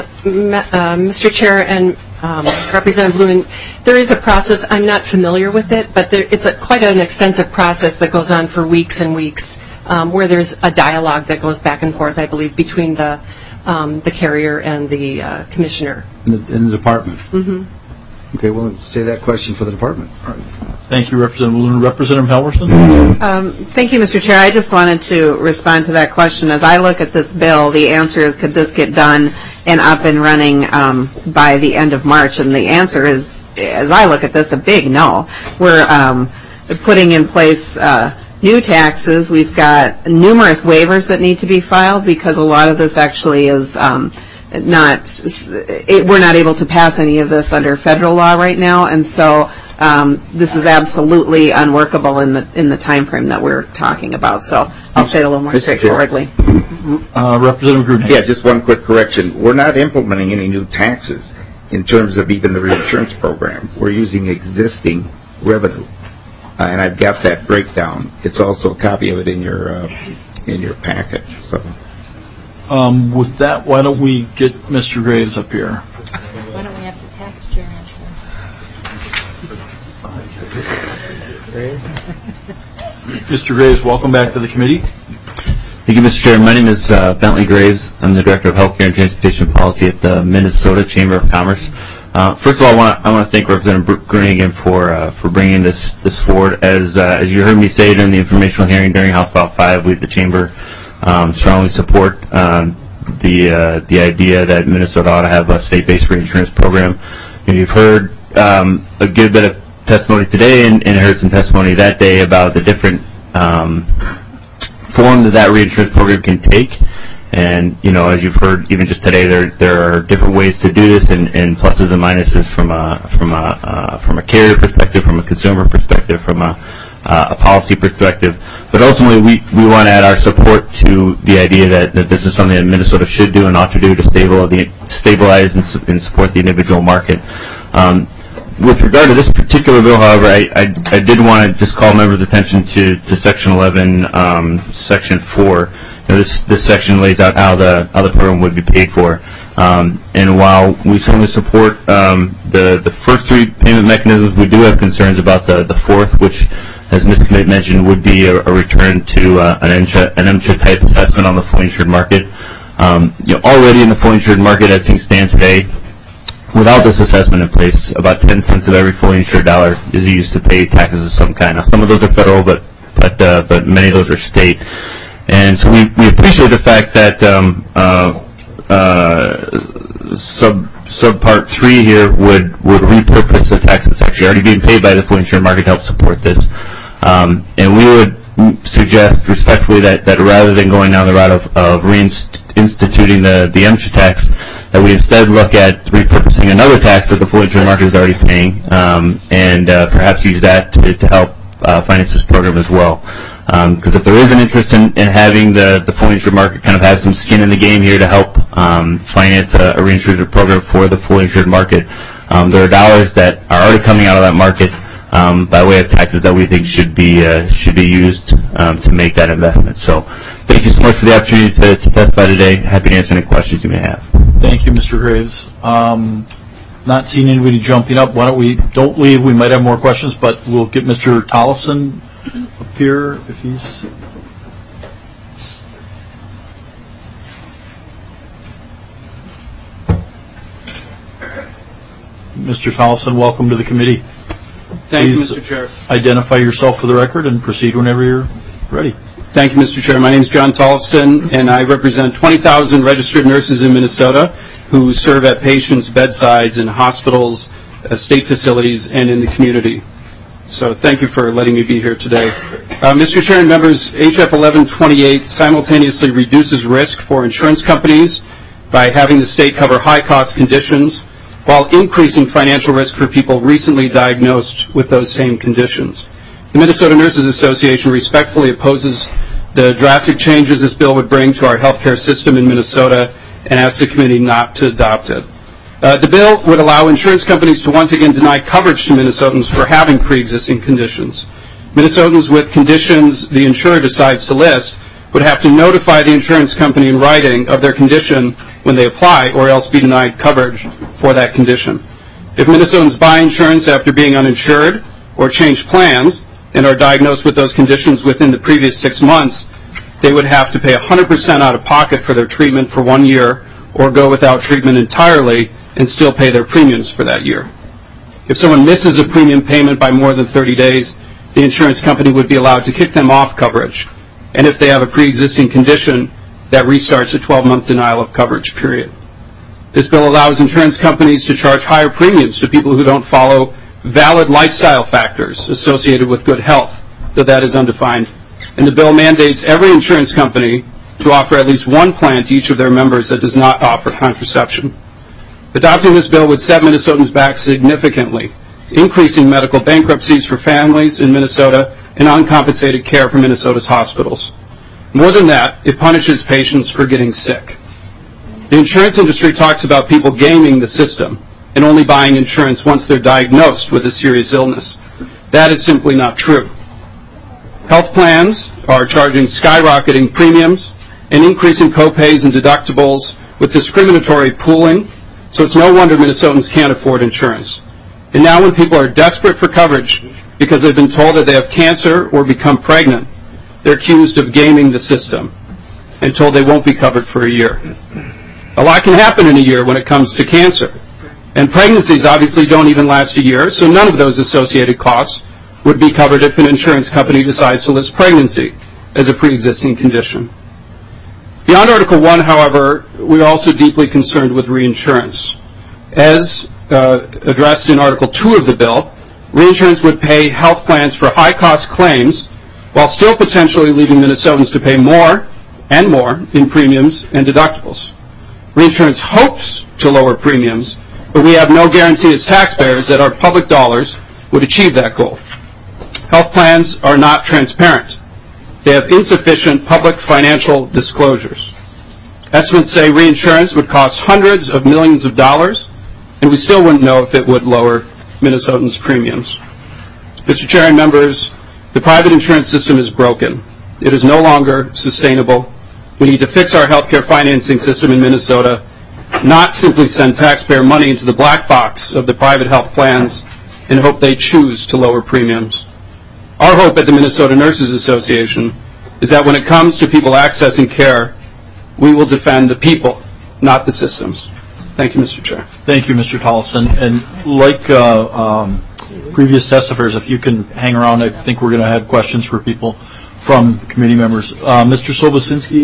Uh, uh, Mister Chair and um, Representative Lunin, there is a process. I'm not familiar with it, but there, it's a, quite an extensive process that goes on for weeks and weeks, um, where there's a dialogue that goes back and forth, I believe, between the um, the carrier and the uh, commissioner. In the, in the department. Mm-hmm. Okay, well, say that question for the department. All right. Thank you, Representative Lunin. Representative Halverson? Um, thank you, Mister Chair. I just wanted to respond to that question. As I look at this bill, the answer is, could this get done and up and running um, by the end of March? And the answer is, as I look at this, a big no. We're um, putting in place uh, new taxes. We've got numerous waivers that need to be filed because a lot of this actually is um, not, it, we're not able to pass any of this under federal law right now. And so Um, this is absolutely unworkable in the in the time frame that we're talking about. So I'll say it a little more Mister straightforwardly. Uh, Representative Gruenhagen. Yeah, just one quick correction. We're not implementing any new taxes in terms of even the reinsurance program. We're using existing revenue, uh, and I've got that breakdown. It's also a copy of it in your uh, in your package. So. Um, with that, why don't we get Mister Graves up here? Why don't we have the tax chair answer? Mister Graves, welcome back to the committee. Thank you, Mister Chair. My name is uh, Bentley Graves. I'm the Director of Healthcare and Transportation Policy at the Minnesota Chamber of Commerce. Uh, first of all, I want to I want to thank Representative Gruenhagen for uh, for bringing this this forward. As uh, as you heard me say during the informational hearing during House File five, we at the Chamber um, strongly support um, the uh, the idea that Minnesota ought to have a state-based reinsurance program. And you've heard um, a good bit of testimony today and, and heard some testimony that day about the different um, form that that reinsurance program can take. And, you know, as you've heard even just today, there there are different ways to do this and, and pluses and minuses from a from a uh, from a carrier perspective, from a consumer perspective, from a uh, a policy perspective. But ultimately, we, we want to add our support to the idea that, that this is something that Minnesota should do and ought to do to stabilize, the, stabilize and, su- and support the individual market. Um, with regard to this particular bill, however, I, I, I did want to just call members' attention to, to Section eleven, um, Section four. You know, this this section lays out how the how the program would be paid for. Um, and while we certainly support um, the the first three payment mechanisms, we do have concerns about the the fourth, which, as Miz Commit mentioned, would be a, a return to uh, an M C H A, an M C H A type assessment on the fully insured market. Um, you know, already in the fully insured market, as things stand today, without this assessment in place, about ten cents of every fully insured dollar is used to pay taxes of some kind. Now, some of those are federal, but but uh, but many of those are state. And so we, we appreciate the fact that um, uh, uh, sub subpart three here would would repurpose the tax that's actually already being paid by the fully insured market to help support this. Um, and we would suggest respectfully that, that rather than going down the route of, of reinstituting the, the M C H A tax, that we instead look at repurposing another tax that the fully insured market is already paying, um, and uh, perhaps use that to, to help uh, finance this program as well. Because um, if there is an interest in, in having the, the fully insured market kind of have some skin in the game here to help um, finance a, a reinsurance program for the fully insured market, um, there are dollars that are already coming out of that market um, by way of taxes that we think should be uh, should be used um, to make that investment. So thank you so much for the opportunity to, to testify today. Happy to answer any questions you may have. Thank you, Mister Graves. Um, not seeing anybody jumping up. Why don't we don't leave? We might have more questions, but we'll get Mister Tollefson up here if he's. Mister Tollefson, welcome to the committee. Thank Please you, Mister Chair. Identify yourself for the record and proceed whenever you're ready. Thank you, Mister Chair. My name is John Tollefson, and I represent twenty thousand registered nurses in Minnesota who serve at patients' bedsides in hospitals, uh, state facilities, and in the community. So thank you for letting me be here today. Uh, Mister Chair and members, H F eleven twenty-eight simultaneously reduces risk for insurance companies by having the state cover high-cost conditions while increasing financial risk for people recently diagnosed with those same conditions. The Minnesota Nurses Association respectfully opposes the drastic changes this bill would bring to our healthcare system in Minnesota and asks the committee not to adopt it. Uh, the bill would allow insurance companies to once again deny coverage to Minnesotans for having pre-existing conditions. Minnesotans with conditions the insurer decides to list would have to notify the insurance company in writing of their condition when they apply, or else be denied coverage for that condition. If Minnesotans buy insurance after being uninsured or change plans and are diagnosed with those conditions within the previous six months, they would have to pay one hundred percent out of pocket for their treatment for one year or go without treatment entirely and still pay their premiums for that year. If someone misses a premium payment by more than thirty days, the insurance company would be allowed to kick them off coverage. And if they have a pre-existing condition, that restarts a twelve-month denial of coverage period. This bill allows insurance companies to charge higher premiums to people who don't follow valid lifestyle factors associated with good health, though that is undefined. And the bill mandates every insurance company to offer at least one plan to each of their members that does not offer contraception. Adopting this bill would set Minnesotans back significantly, increasing medical bankruptcies for families in Minnesota and uncompensated care for Minnesota's hospitals. More than that, it punishes patients for getting sick. The insurance industry talks about people gaming the system and only buying insurance once they're diagnosed with a serious illness. That is simply not true. Health plans are charging skyrocketing premiums and increasing co-pays and deductibles with discriminatory pooling, so it's no wonder Minnesotans can't afford insurance. And now when people are desperate for coverage because they've been told that they have cancer or become pregnant, they're accused of gaming the system and told they won't be covered for a year. A lot can happen in a year when it comes to cancer. And pregnancies obviously don't even last a year, so none of those associated costs would be covered if an insurance company decides to list pregnancy as a pre-existing condition. Beyond Article one, however, we are also deeply concerned with reinsurance. As uh, addressed in Article two of the bill, reinsurance would pay health plans for high-cost claims while still potentially leaving Minnesotans to pay more and more in premiums and deductibles. Reinsurance hopes to lower premiums, but we have no guarantee as taxpayers that our public dollars would achieve that goal. Health plans are not transparent. They have insufficient public financial disclosures. Estimates say reinsurance would cost hundreds of millions of dollars, and we still wouldn't know if it would lower Minnesotans' premiums. Mister Chair and members, the private insurance system is broken. It is no longer sustainable. We need to fix our health care financing system in Minnesota, not simply send taxpayer money into the black box of the private health plans and hope they choose to lower premiums. Our hope at the Minnesota Nurses Association is that when it comes to people accessing care, we will defend the people, not the systems. Thank you, Mister Chair. Thank you, Mister Tollefson. And like uh, um, previous testifiers, if you can hang around, I think we're going to have questions for people from committee members. Uh, Mister Sobocinski.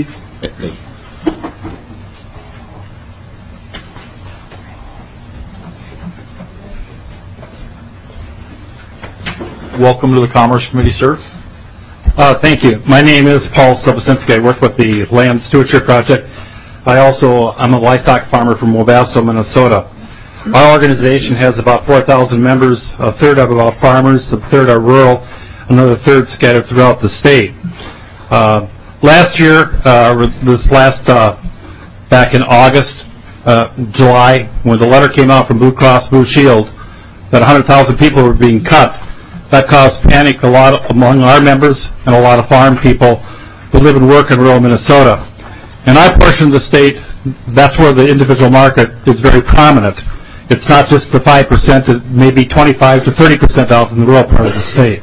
Welcome to the Commerce Committee, sir. Uh, thank you. My name is Paul Sobocinski. I work with the Land Stewardship Project. I also, I'm a livestock farmer from Wabasso, Minnesota. Our organization has about four thousand members. A third are about farmers, a third are rural, another third scattered throughout the state. Uh, last year, uh, this last, uh, back in August, uh, July, when the letter came out from Blue Cross Blue Shield that one hundred thousand people were being cut, that caused panic a lot of, among our members and a lot of farm people who live and work in rural Minnesota. In our portion of the state, that's where the individual market is very prominent. It's not just the five percent, it may be twenty-five to thirty percent out in the rural part of the state.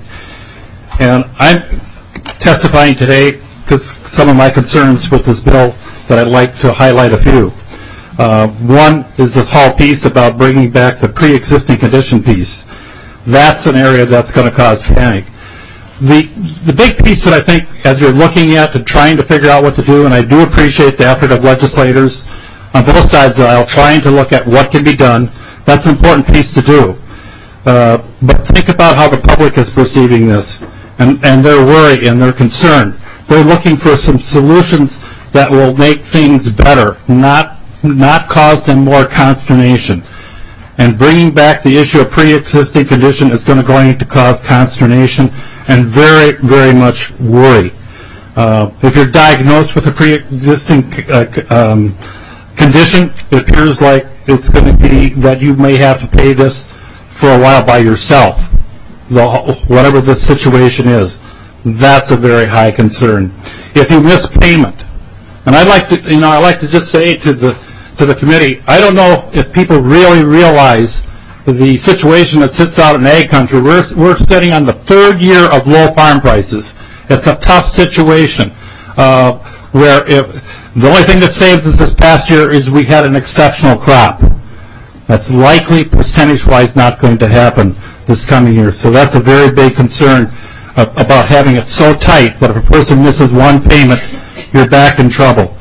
And I'm testifying today because some of my concerns with this bill that I'd like to highlight a few. Uh, one is this whole piece about bringing back the pre-existing condition piece. That's an area that's going to cause panic. The the big piece that I think, as you're looking at and trying to figure out what to do, and I do appreciate the effort of legislators on both sides of the aisle trying to look at what can be done, that's an important piece to do. Uh, but think about how the public is perceiving this, and, and their worry and their concern. They're looking for some solutions that will make things better, not not cause them more consternation. And bringing back the issue of pre-existing condition is going to, going to cause consternation and very, very much worry. Uh, if you're diagnosed with a pre-existing uh, um, condition, it appears like it's going to be that you may have to pay this for a while by yourself, the, whatever the situation is. That's a very high concern. If you miss payment, and I'd like to, you know, I like to just say to the to the committee, I don't know if people really realize the situation that sits out in ag country. We're, we're sitting on the third year of low farm prices. It's a tough situation uh, where if the only thing that saved us this past year is we had an exceptional crop. That's likely percentage-wise not going to happen this coming year. So that's a very big concern uh, about having it so tight that if a person misses one payment, you're back in trouble.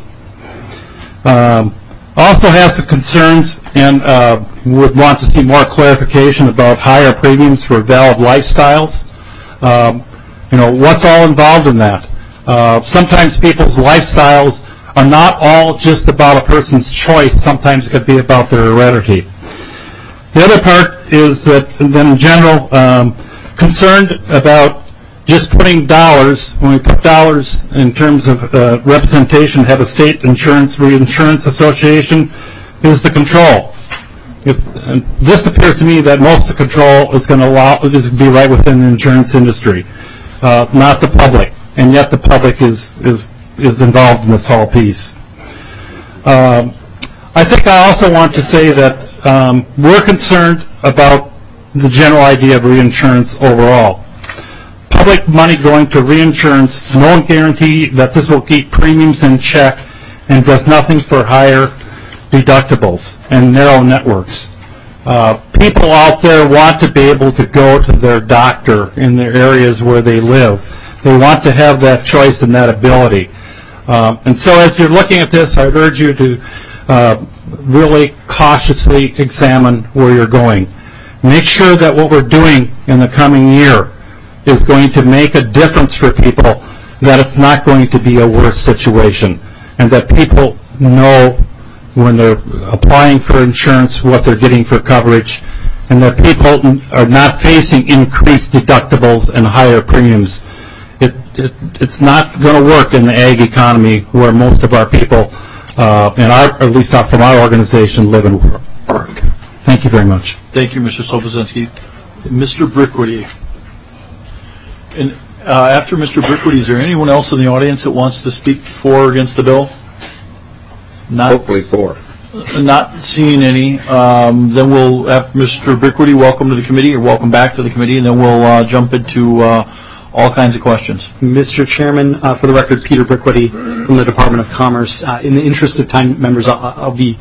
Um, Also has some concerns and uh, would want to see more clarification about higher premiums for valid lifestyles. Um, you know, what's all involved in that? Uh, sometimes people's lifestyles are not all just about a person's choice. Sometimes it could be about their heredity. The other part is that, then in general, um, concerned about just putting dollars, when we put dollars in terms of uh, representation, have a state insurance reinsurance association, is the control. If, and this appears to me that most of the control is going to allow is be right within the insurance industry, uh, not the public, and yet the public is is is involved in this whole piece. Um, I think I also want to say that um, we're concerned about the general idea of reinsurance overall. Public money going to reinsurance, no guarantee that this will keep premiums in check and does nothing for higher deductibles and narrow networks. Uh, people out there want to be able to go to their doctor in their areas where they live. They want to have that choice and that ability. Um, and so as you're looking at this, I would urge you to uh, really cautiously examine where you're going. Make sure that what we're doing in the coming year is going to make a difference for people, that it's not going to be a worse situation, and that people know when they're applying for insurance what they're getting for coverage, and that people are not facing increased deductibles and higher premiums. It, it, it's not going to work in the ag economy where most of our people, uh, and our, at least from our organization, live and work. Thank Thank you very much. Thank you, Mister Sobozinski. Mister Brickwitty. And uh, after Mister Brickwitty, is there anyone else in the audience that wants to speak for or against the bill? Not Hopefully for. Not seeing any. Um, then we'll have Mister Brickwitty, welcome to the committee, or welcome back to the committee, and then we'll uh, jump into uh, all kinds of questions. Mister Chairman, uh, for the record, Peter Brickwitty from the Department of Commerce. Uh, in the interest of time, members, I'll, I'll be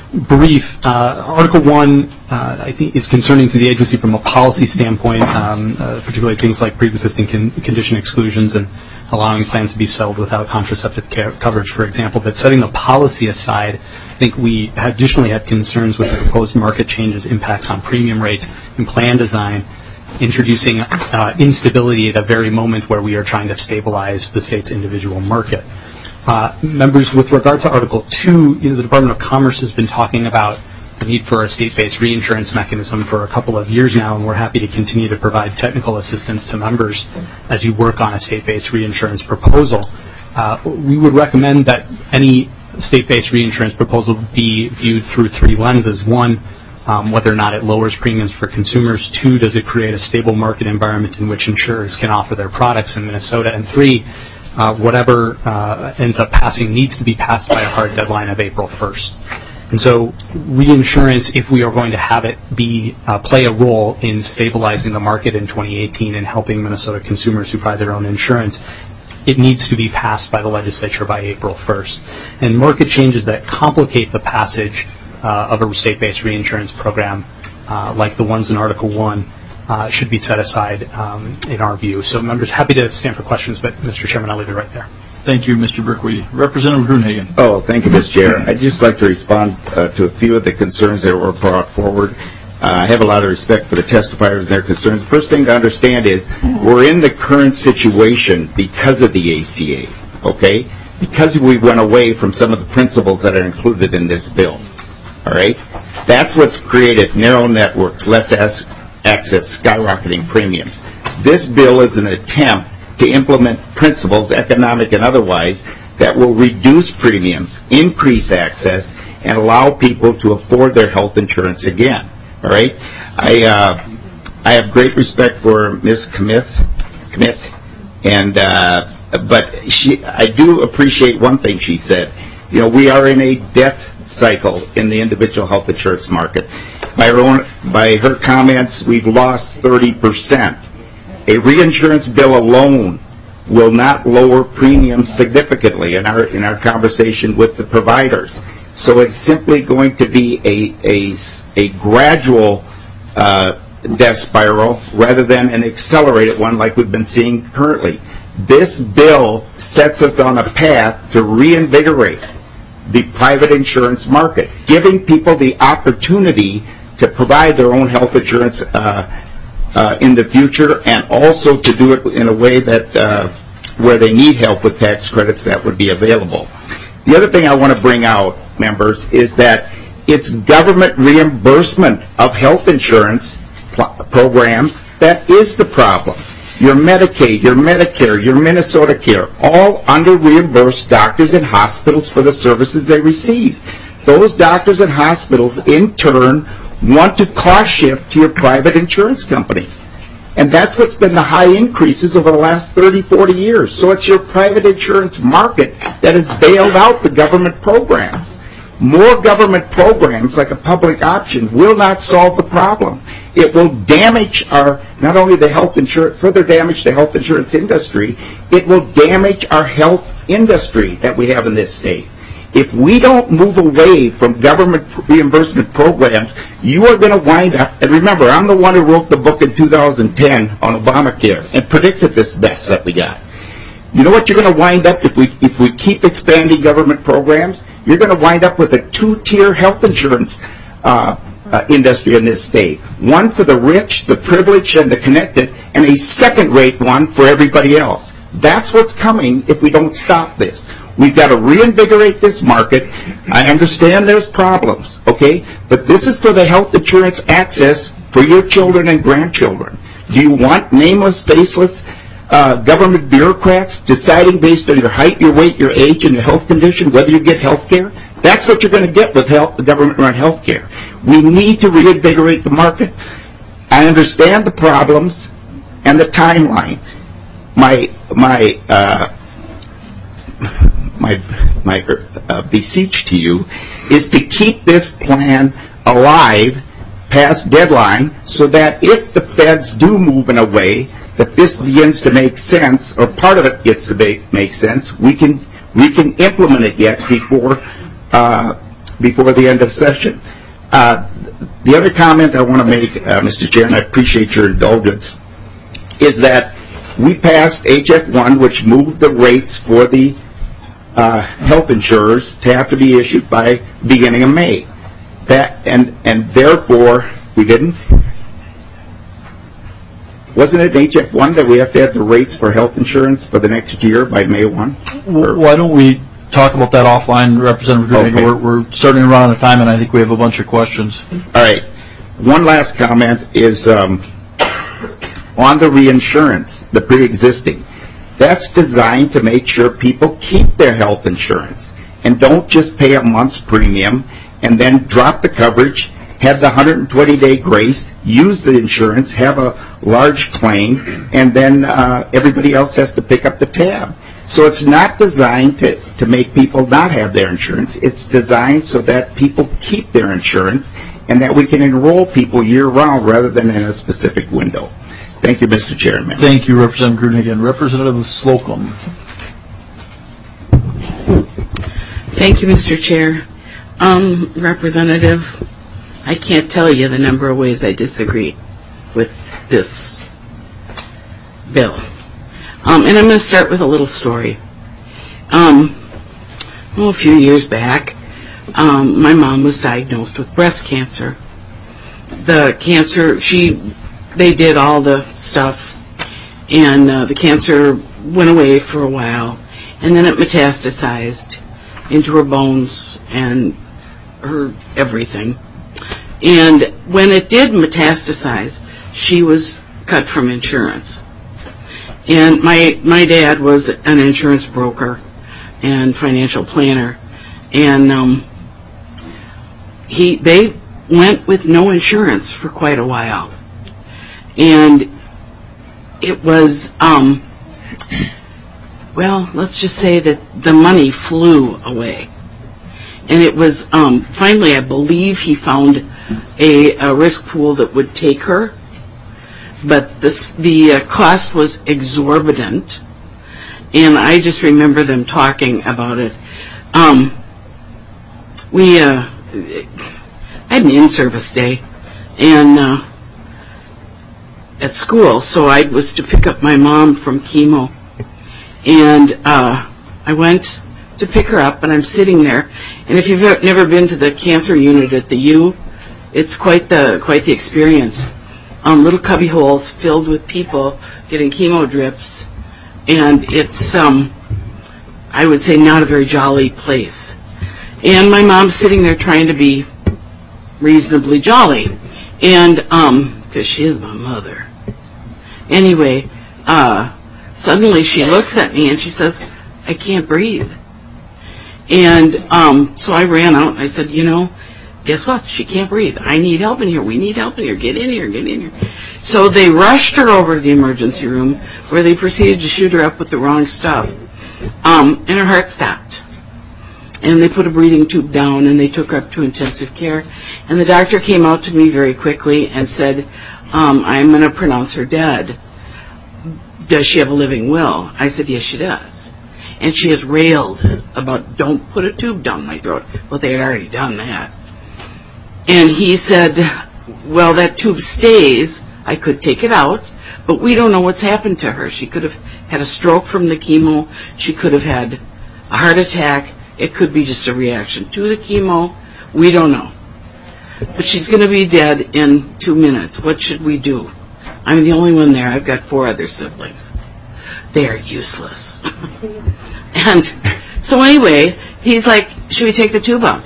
brief. Uh, Article one, uh, I think, is concerning to the agency from a policy standpoint, um, uh, particularly things like pre-existing con- condition exclusions and allowing plans to be sold without contraceptive care coverage, for example. But setting the policy aside, I think we additionally had concerns with the proposed market changes, impacts on premium rates and plan design, introducing uh, instability at a very moment where we are trying to stabilize the state's individual market. Uh, members, with regard to Article two, you know, the Department of Commerce has been talking about the need for a state-based reinsurance mechanism for a couple of years now, and we're happy to continue to provide technical assistance to members as you work on a state-based reinsurance proposal. Uh, we would recommend that any state-based reinsurance proposal be viewed through three lenses. One, um, whether or not it lowers premiums for consumers. Two, does it create a stable market environment in which insurers can offer their products in Minnesota? And three, uh, whatever uh, ends up passing needs to be passed by a hard deadline of April first. And so reinsurance, if we are going to have it be uh, play a role in stabilizing the market in twenty eighteen and helping Minnesota consumers who buy their own insurance, it needs to be passed by the legislature by April first. And market changes that complicate the passage uh, of a state-based reinsurance program, uh, like the ones in Article one, uh, should be set aside um, in our view. So members, happy to stand for questions, but Mister Chairman, I'll leave it right there. Thank you, Mister Brickwitty. Representative Gruenhagen. Oh, thank you, Mister Chair. I'd just like to respond uh, to a few of the concerns that were brought forward. Uh, I have a lot of respect for the testifiers and their concerns. The first thing to understand is we're in the current situation because of the A C A, okay? Because we went away from some of the principles that are included in this bill, all right? That's what's created narrow networks, less as- access, skyrocketing premiums. This bill is an attempt to implement principles, economic and otherwise, that will reduce premiums, increase access, and allow people to afford their health insurance again. All right? I uh, I have great respect for Miz Comith, Comith, and uh, but she I do appreciate one thing she said. You know, we are in a death cycle in the individual health insurance market. By her own, by her comments, we've lost thirty percent. A reinsurance bill alone will not lower premiums significantly in our in our conversation with the providers. So it's simply going to be a a, a gradual uh, death spiral rather than an accelerated one like we've been seeing currently. This bill sets us on a path to reinvigorate the private insurance market, giving people the opportunity to provide their own health insurance uh, Uh, in the future, and also to do it in a way that uh, where they need help with tax credits that would be available. The other thing I want to bring out, members, is that it's government reimbursement of health insurance pl- programs that is the problem. Your Medicaid, your Medicare, your Minnesota Care, all under-reimbursed doctors and hospitals for the services they receive. Those doctors and hospitals, in turn, want to cost shift to your private insurance companies. And that's what's been the high increases over the last thirty, forty years. So it's your private insurance market that has bailed out the government programs. More government programs, like a public option, will not solve the problem. It will damage our, not only the health insurance, further damage the health insurance industry, it will damage our health industry that we have in this state. If we don't move away from government reimbursement programs, you are going to wind up, and remember, I'm the one who wrote the book in two thousand ten on Obamacare and predicted this mess that we got. You know what you're going to wind up if we if we keep expanding government programs? You're going to wind up with a two-tier health insurance uh, uh, industry in this state. One for the rich, the privileged, and the connected, and a second-rate one for everybody else. That's what's coming if we don't stop this. We've got to reinvigorate this market. I understand there's problems, okay? But this is for the health insurance access for your children and grandchildren. Do you want nameless, faceless uh, government bureaucrats deciding based on your height, your weight, your age, and your health condition whether you get health care? That's what you're going to get with health, government-run health care. We need to reinvigorate the market. I understand the problems and the timeline. My my uh, my my uh, beseech to you is to keep this plan alive past deadline, so that if the feds do move in a way that this begins to make sense, or part of it gets to make, make sense, we can we can implement it yet before uh, before the end of session. Uh, the other comment I want to make, uh, Mister Chair, and I appreciate your indulgence, is that we passed H F one, which moved the rates for the uh, health insurers to have to be issued by beginning of May. That and and therefore we didn't. Wasn't it H F one that we have to have the rates for health insurance for the next year by May first? Why don't we talk about that offline, Representative Gruening? Okay. We're, we're starting to run out of time, and I think we have a bunch of questions. All right. One last comment is um, on the reinsurance, the pre-existing. That's designed to make sure people keep their health insurance and don't just pay a month's premium and then drop the coverage, have the one hundred twenty day grace, use the insurance, have a large claim, and then uh, everybody else has to pick up the tab. So it's not designed to, to make people not have their insurance. It's designed so that people keep their insurance and that we can enroll people year-round rather than in a specific window. Thank you, Mister Chairman. Thank you, Representative Gruening. Representative Slocum. Thank you, Mister Chair. Um, Representative, I can't tell you the number of ways I disagree with this bill. Um, and I'm going to start with a little story. Um, well, a few years back, um, my mom was diagnosed with breast cancer. The cancer, she, they did all the stuff, and uh, the cancer went away for a while, and then it metastasized into her bones and her everything. And when it did metastasize, she was cut from insurance. And my my dad was an insurance broker and financial planner, and um, he they went with no insurance for quite a while, and it was um, well, let's just say that the money flew away. And it was, um, finally, I believe he found a, a risk pool that would take her. But this, the uh, cost was exorbitant. And I just remember them talking about it. Um, we, uh, I had an in-service day and uh, at school, so I was to pick up my mom from chemo. And uh, I went to pick her up, and I'm sitting there. And if you've never been to the cancer unit at the U, it's quite the quite the experience. Um, little cubby holes filled with people getting chemo drips, and it's um, I would say not a very jolly place. And my mom's sitting there trying to be reasonably jolly, and um, because she is my mother. Anyway, uh, suddenly she looks at me and she says, "I can't breathe." And um, so I ran out and I said, you know, guess what? She can't breathe. I need help in here. We need help in here. Get in here. Get in here. So they rushed her over to the emergency room, where they proceeded to shoot her up with the wrong stuff. Um, and her heart stopped. And they put a breathing tube down and they took her up to intensive care. And the doctor came out to me very quickly and said, um, I'm going to pronounce her dead. Does she have a living will? I said, yes, she does. And she has railed about, don't put a tube down my throat. Well, they had already done that. And he said, well, that tube stays. I could take it out, but we don't know what's happened to her. She could have had a stroke from the chemo. She could have had a heart attack. It could be just a reaction to the chemo. We don't know. But she's going to be dead in two minutes. What should we do? I'm the only one there. I've got four other siblings. They are useless. And so anyway, he's like, should we take the tube out?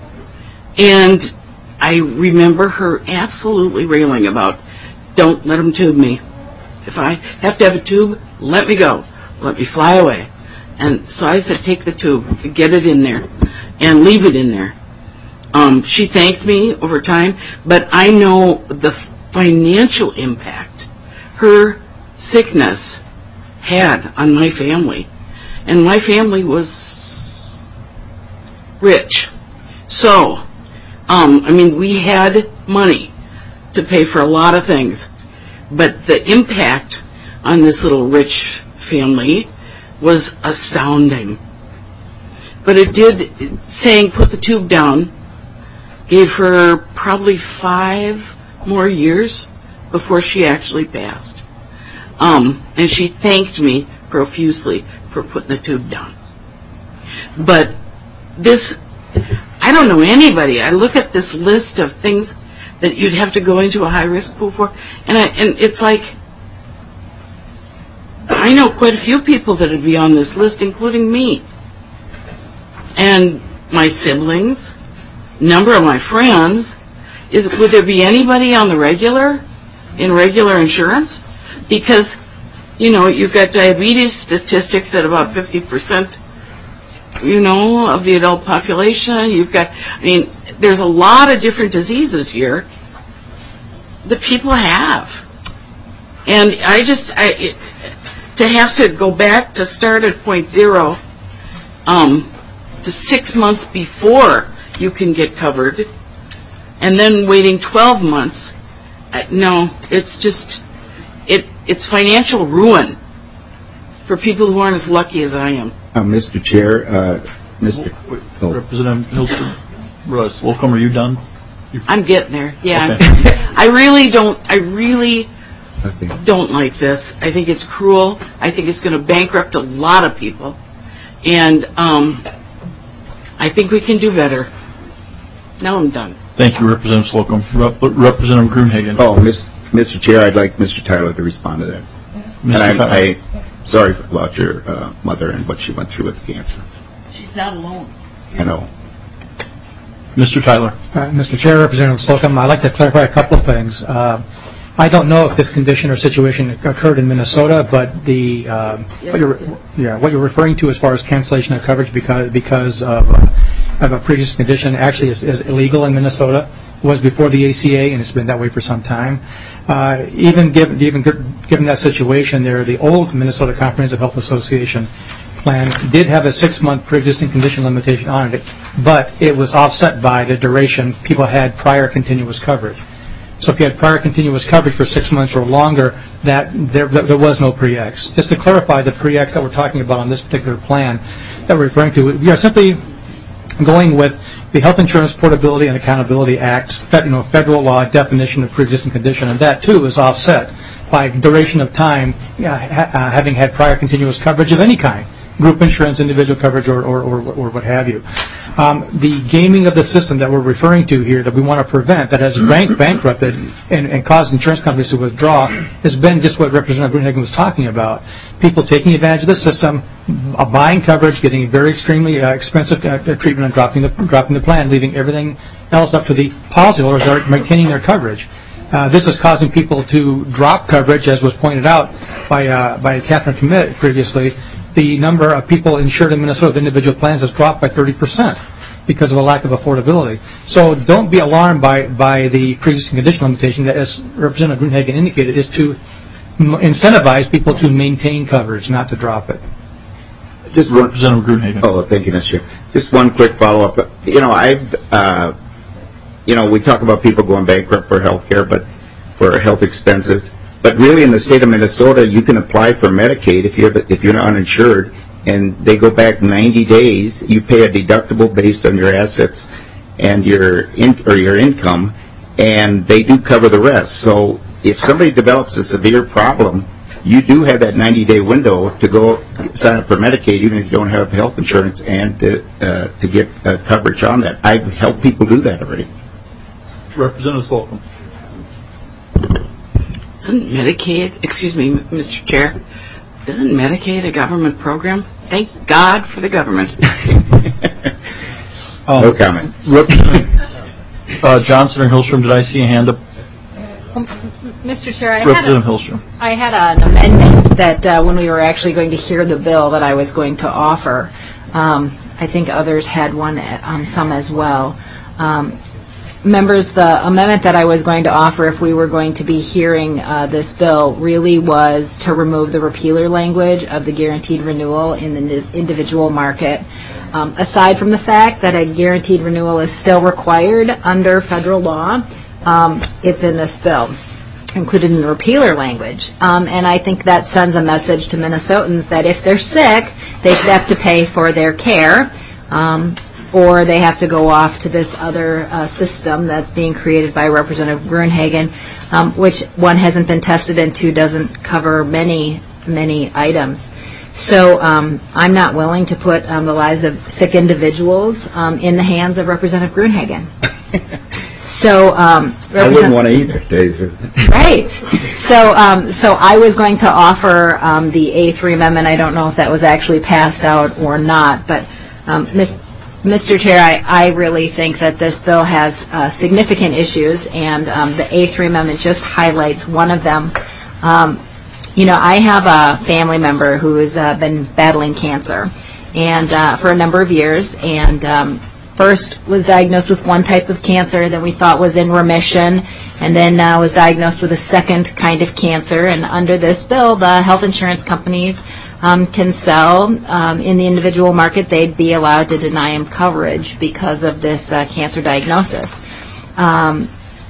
And I remember her absolutely railing about, don't let them tube me. If I have to have a tube, let me go. Let me fly away. And so I said, take the tube, get it in there. and leave it in there. Um, she thanked me over time, but I know the financial impact her sickness had on my family. And my family was rich. So, um, I mean, we had money to pay for a lot of things. But the impact on this little rich family was astounding. But it did, saying put the tube down, gave her probably five more years before she actually passed. Um, and she thanked me profusely for putting the tube down. But this, I don't know anybody. I look at this list of things that you'd have to go into a high-risk pool for, and, I, and it's like, I know quite a few people that would be on this list, including me. And my siblings, number of my friends. Is would there be anybody on the regular, in regular insurance? Because, you know, you've got diabetes statistics at about fifty percent, you know, of the adult population. You've got, I mean, there's a lot of different diseases here that people have. And I just, I, it, to have to go back to start at point zero, um, to six months before you can get covered, and then waiting twelve months, uh, no, it's just, it it's financial ruin for people who aren't as lucky as I am. Uh, Mister Chair, uh, Mister Wait, oh. Representative Hilstrom, Slocum, are you done? You're I'm getting there. Yeah, okay. I really don't. I really okay. don't like this. I think it's cruel. I think it's going to bankrupt a lot of people, and um, I think we can do better. Now I'm done. Thank you, Representative Slocum. Rep- Representative Gruenhagen. Oh, Mister Chair, I'd like Mister Tyler to respond to that. Mister And I'm Tyler. I, sorry about your uh, mother and what she went through with cancer. She's not alone. I know. Mister Tyler. Uh, Mister Chair, Representative Slocum, I'd like to clarify a couple of things. Uh, I don't know if this condition or situation occurred in Minnesota, but the uh, what, you're, yeah, what you're referring to as far as cancellation of coverage because because of, uh, of a previous condition actually is, is illegal in Minnesota. It was before the A C A, and it's been that way for some time. Uh, even given even given that situation, there, the old Minnesota Comprehensive Health Association plan did have a six-month pre-existing condition limitation on it, but it was offset by the duration people had prior continuous coverage. So if you had prior continuous coverage for six months or longer, that there, there was no pre-X. Just to clarify, the pre-X that we're talking about on this particular plan that we're referring to, we are simply going with the Health Insurance Portability and Accountability Act's you know, federal law definition of pre-existing condition, and that too is offset by duration of time uh, ha- uh, having had prior continuous coverage of any kind, group insurance, individual coverage, or, or, or, or what have you. Um, the gaming of the system that we're referring to here that we want to prevent, that has bank bankrupted and, and caused insurance companies to withdraw, has been just what Representative Gruenhagen was talking about. People taking advantage of the system, uh, buying coverage, getting very extremely uh, expensive uh, treatment, and dropping the dropping the plan, leaving everything else up to the policyholders that are maintaining their coverage. Uh, this is causing people to drop coverage, as was pointed out by uh, by Catherine Commit previously. The number of people insured in Minnesota with individual plans has dropped by thirty percent because of a lack of affordability. So don't be alarmed by, by the pre-existing condition limitation that, as Representative Gruenhagen indicated, is to m- incentivize people to maintain coverage, not to drop it. Just Representative Gruenhagen. Oh, thank you, Mister Chair. Just one quick follow-up. You know, I've, uh, you know, we talk about people going bankrupt for health care, but for health expenses. But really, in the state of Minnesota, you can apply for Medicaid if you're if you're uninsured, and they go back ninety days. You pay a deductible based on your assets and your in, or your income, and they do cover the rest. So if somebody develops a severe problem, you do have that ninety-day window to go sign up for Medicaid, even if you don't have health insurance, and to, uh, to get uh, coverage on that. I've helped people do that already. Representative Slocum. Isn't Medicaid, excuse me, Mister Chair, isn't Medicaid a government program? Thank God for the government. um, no comment. Representative uh, Johnson or Hillstrom, did I see a hand up? Um, Mister Chair, I had, Representative a, Hillstrom. I had an amendment that uh, when we were actually going to hear the bill that I was going to offer. Um, I think others had one on some as well. Um, Members, the amendment that I was going to offer if we were going to be hearing uh, this bill really was to remove the repealer language of the guaranteed renewal in the individual market. Um, aside from the fact that a guaranteed renewal is still required under federal law, um, it's in this bill, included in the repealer language. Um, and I think that sends a message to Minnesotans that if they're sick, they should have to pay for their care. Um, or they have to go off to this other uh, system that's being created by Representative Gruenhagen, um, which one hasn't been tested into, doesn't cover many, many items. So um, I'm not willing to put um, the lives of sick individuals um, in the hands of Representative Gruenhagen. So um, I wouldn't want to either, Dave. Right. So, um, so I was going to offer um, the A three amendment. I don't know if that was actually passed out or not, but um, Miz Mister Chair, I, I really think that this bill has uh, significant issues, and um, the A three amendment just highlights one of them. Um, you know, I have a family member who has uh, been battling cancer, and uh, for a number of years, and um, first was diagnosed with one type of cancer that we thought was in remission, and then uh, was diagnosed with a second kind of cancer. And under this bill, the health insurance companies Um, can sell um, in the individual market. They'd be allowed to deny him coverage because of this uh, cancer diagnosis. Um,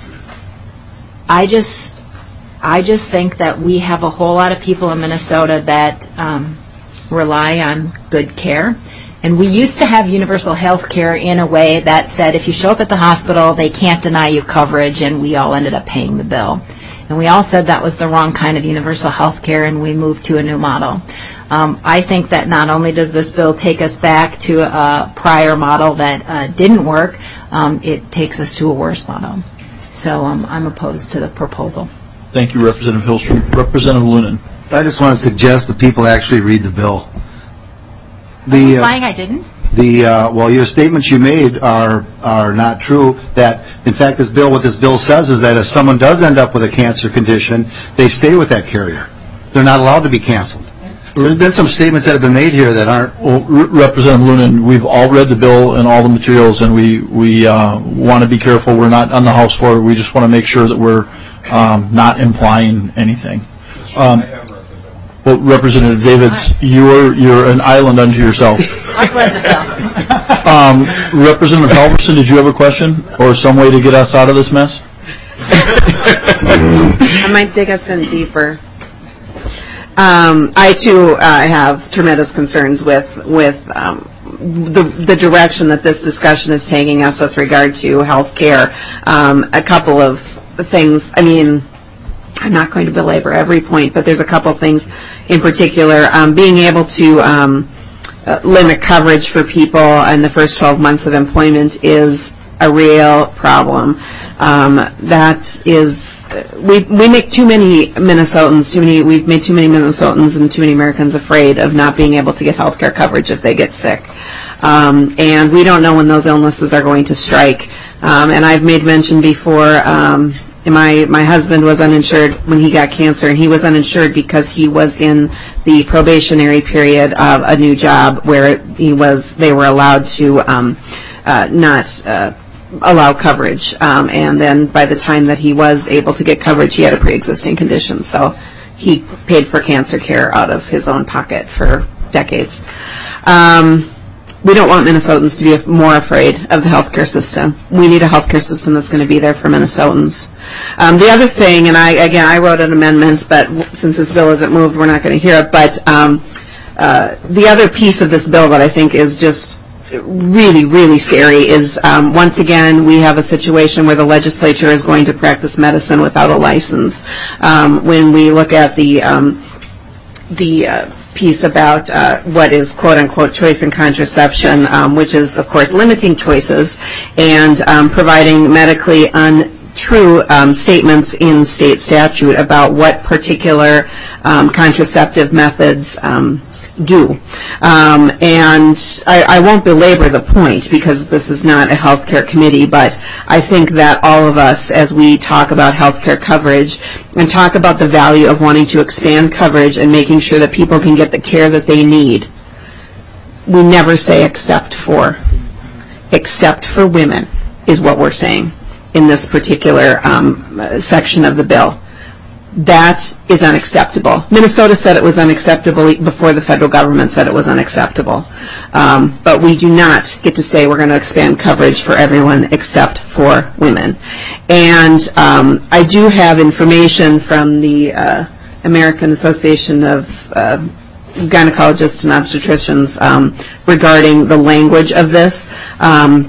I just, I just think that we have a whole lot of people in Minnesota that um, rely on good care. And we used to have universal health care in a way that said if you show up at the hospital, they can't deny you coverage, and we all ended up paying the bill. And we all said that was the wrong kind of universal health care, and we moved to a new model. Um, I think that not only does this bill take us back to a prior model that uh, didn't work, um, it takes us to a worse model. So um, I'm opposed to the proposal. Thank you, Representative Hillstrom. Representative Lunan. I just want to suggest that people actually read the bill. The, uh, Lying I didn't? The uh, well, your statements you made are are not true. That in fact, this bill, what this bill says is that if someone does end up with a cancer condition, they stay with that carrier. They're not allowed to be canceled. There's been some statements that have been made here that aren't. Well, Representative Lunan, we've all read the bill and all the materials, and we we uh, want to be careful. We're not on the House floor. We just want to make sure that we're um, not implying anything. Um, well, Representative Davids, you're you're an island unto yourself. I've read the bill. Um, Representative Halverson, did you have a question or some way to get us out of this mess? I might dig us in deeper. Um, I too uh, have tremendous concerns with with um, the the direction that this discussion is taking us with regard to health care. Um, a couple of things. I mean, I'm not going to belabor every point, but there's a couple things in particular. Um, being able to um, uh, limit coverage for people in the first twelve months of employment is a real problem. Um, that is, we we make too many Minnesotans, too many. We've made too many Minnesotans and too many Americans afraid of not being able to get health care coverage if they get sick. Um, and we don't know when those illnesses are going to strike. Um, and I've made mention before. Um, My my husband was uninsured when he got cancer, and he was uninsured because he was in the probationary period of a new job where he was. They were allowed to um, uh, not uh, allow coverage, um, and then by the time that he was able to get coverage, he had a pre-existing condition, so he paid for cancer care out of his own pocket for decades. Um, We don't want Minnesotans to be more afraid of the healthcare system. We need a healthcare system that's going to be there for Minnesotans. Um, the other thing, and I again I wrote an amendment, but since this bill isn't moved, we're not going to hear it. But um, uh, the other piece of this bill that I think is just really, really scary is um, once again we have a situation where the legislature is going to practice medicine without a license. Um, when we look at the um, the uh, piece about uh, what is quote-unquote choice in contraception, um, which is, of course, limiting choices and um, providing medically untrue um, statements in state statute about what particular um, contraceptive methods um, do. Um, and I, I won't belabor the point because this is not a healthcare committee, but I think that all of us, as we talk about healthcare coverage and talk about the value of wanting to expand coverage and making sure that people can get the care that they need, we never say except for. Except for women is what we're saying in this particular um, section of the bill. That is unacceptable. Minnesota said it was unacceptable before the federal government said it was unacceptable. Um, but we do not get to say we're going to expand coverage for everyone except for women. And um, I do have information from the uh, American Association of uh, Gynecologists and Obstetricians um, regarding the language of this. Um,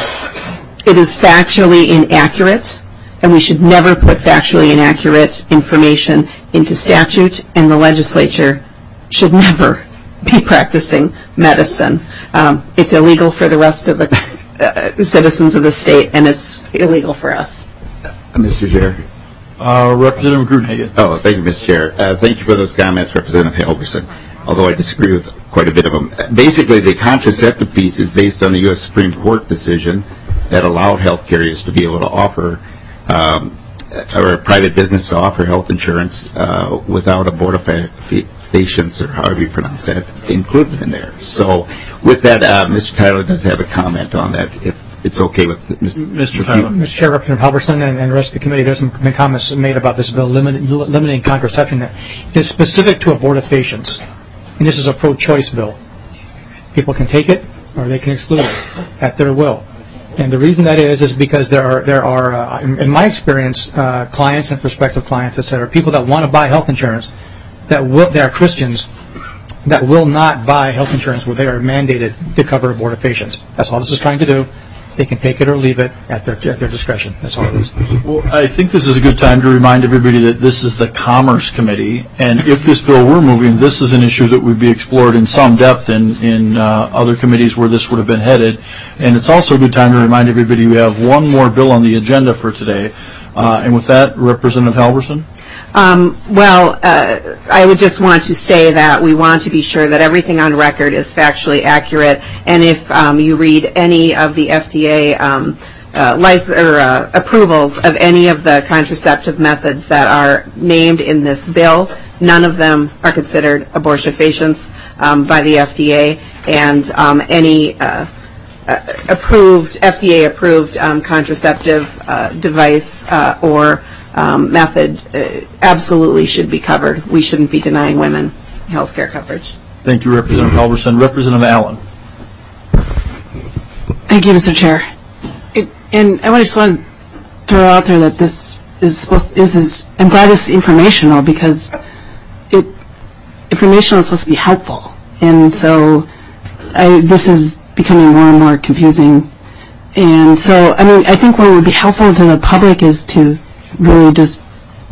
it is factually inaccurate. And we should never put factually inaccurate information into statute, and the legislature should never be practicing medicine. Um, it's illegal for the rest of the uh, citizens of the state, and it's illegal for us. Mister Chair. Uh, Representative Gruenhagen. Oh, thank you, Mister Chair. Uh, thank you for those comments, Representative Halverson, although I disagree with quite a bit of them. Basically, the contraceptive piece is based on the U S Supreme Court decision that allowed health carriers to be able to offer Um, or a private business to offer health insurance uh, without abortifacients, or however you pronounce that, included in there. So with that, uh, Mister Tyler does have a comment on that, if it's okay with Mister Tyler. Mister Chair, Representative Halverson and, and the rest of the committee, there's some comments made about this bill limit, limiting contraception that is specific to abortifacients. And this is a pro-choice bill. People can take it or they can exclude it at their will. And the reason that is is because there are there are uh, in, in my experience, uh, clients and prospective clients, et cetera, people that want to buy health insurance that will that are Christians that will not buy health insurance where they are mandated to cover abortifacients. That's all this is trying to do. They can take it or leave it at their at their discretion. That's all it is. Well, I think this is a good time to remind everybody that this is the Commerce Committee, and if this bill were moving, this is an issue that would be explored in some depth in, in uh, other committees where this would have been headed. And it's also a good time to remind everybody we have one more bill on the agenda for today. Uh, and with that, Representative Halverson. Um, well, uh, I would just want to say that we want to be sure that everything on record is factually accurate, and if um, you read any of the F D A um, uh, license, or, uh, approvals of any of the contraceptive methods that are named in this bill, none of them are considered abortifacients um, by the F D A, and um, any uh, uh, approved, F D A-approved um, contraceptive uh, device uh, or Um, method uh, absolutely should be covered. We shouldn't be denying women health care coverage. Thank you, Representative Halverson. Representative Allen. Thank you, Mister Chair. It, and I just want to throw out there that this is supposed is, is I'm glad this is informational, because it informational is supposed to be helpful, and so I, this is becoming more and more confusing. And so, I mean, I think what would be helpful to the public is to really just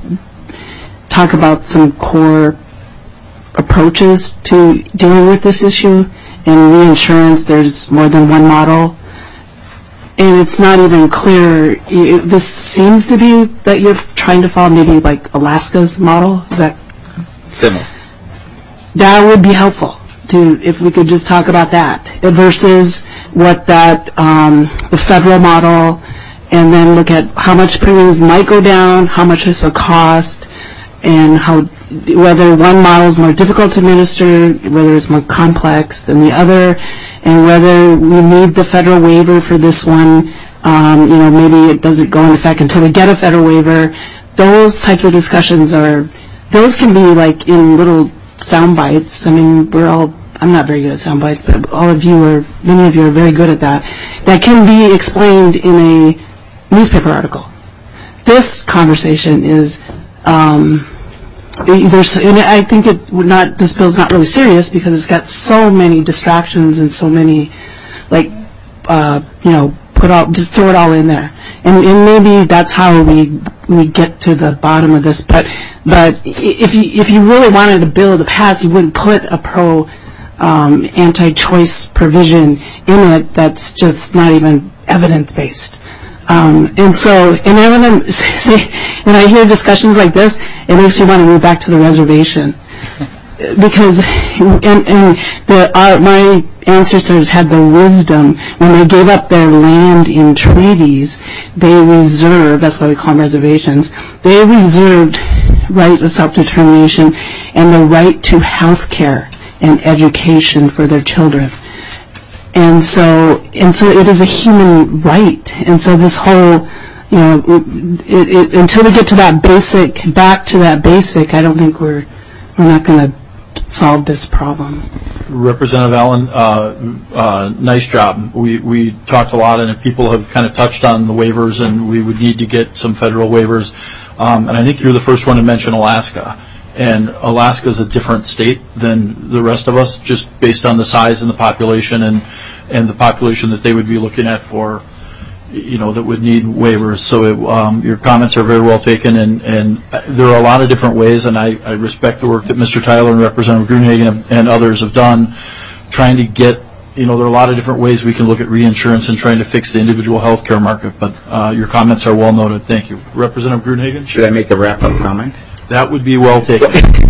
talk about some core approaches to dealing with this issue. In reinsurance, there's more than one model, and it's not even clear. It, this seems to be that you're trying to follow maybe like Alaska's model. Is that similar? That would be helpful to, if we could just talk about that versus what that um, the federal model. And then look at how much premiums might go down, how much this will cost, and how whether one model is more difficult to administer, whether it's more complex than the other, and whether we need the federal waiver for this one. Um, you know, maybe it doesn't go into effect until we get a federal waiver. Those types of discussions are, those can be like in little sound bites. I mean, we're all, I'm not very good at sound bites, but all of you are, many of you are very good at that. That can be explained in a newspaper article. This conversation is, um, there's, and I think it would not, this bill's not really serious because it's got so many distractions and so many, like, uh, you know, put all, just throw it all in there. And, and maybe that's how we we get to the bottom of this. But but if you if you really wanted a bill to pass, you wouldn't put a pro um, anti-choice provision in it that's just not even evidence-based. Um, and so, and I want to say, when I hear discussions like this, it makes me want to move back to the reservation, because and, and the our, my ancestors had the wisdom when they gave up their land in treaties. They reserved, that's why we call them reservations. They reserved right of self-determination and the right to health care and education for their children. And so, and so it is a human right. And so this whole, you know, it, it, until we get to that basic, back to that basic, I don't think we're we're not going to solve this problem. Representative Allen, uh, uh, nice job. We we talked a lot, and people have kind of touched on the waivers, and we would need to get some federal waivers. Um, and I think you're the first one to mention Alaska. And Alaska is a different state than the rest of us, just based on the size and the population and, and the population that they would be looking at for, you know, that would need waivers. So it, um, your comments are very well taken, and, and there are a lot of different ways, and I, I respect the work that Mister Tyler and Representative Gruenhagen and others have done trying to get, you know, there are a lot of different ways we can look at reinsurance and trying to fix the individual health care market, but uh, your comments are well noted. Thank you. Representative Gruenhagen? Should I make a wrap-up comment? That would be well taken.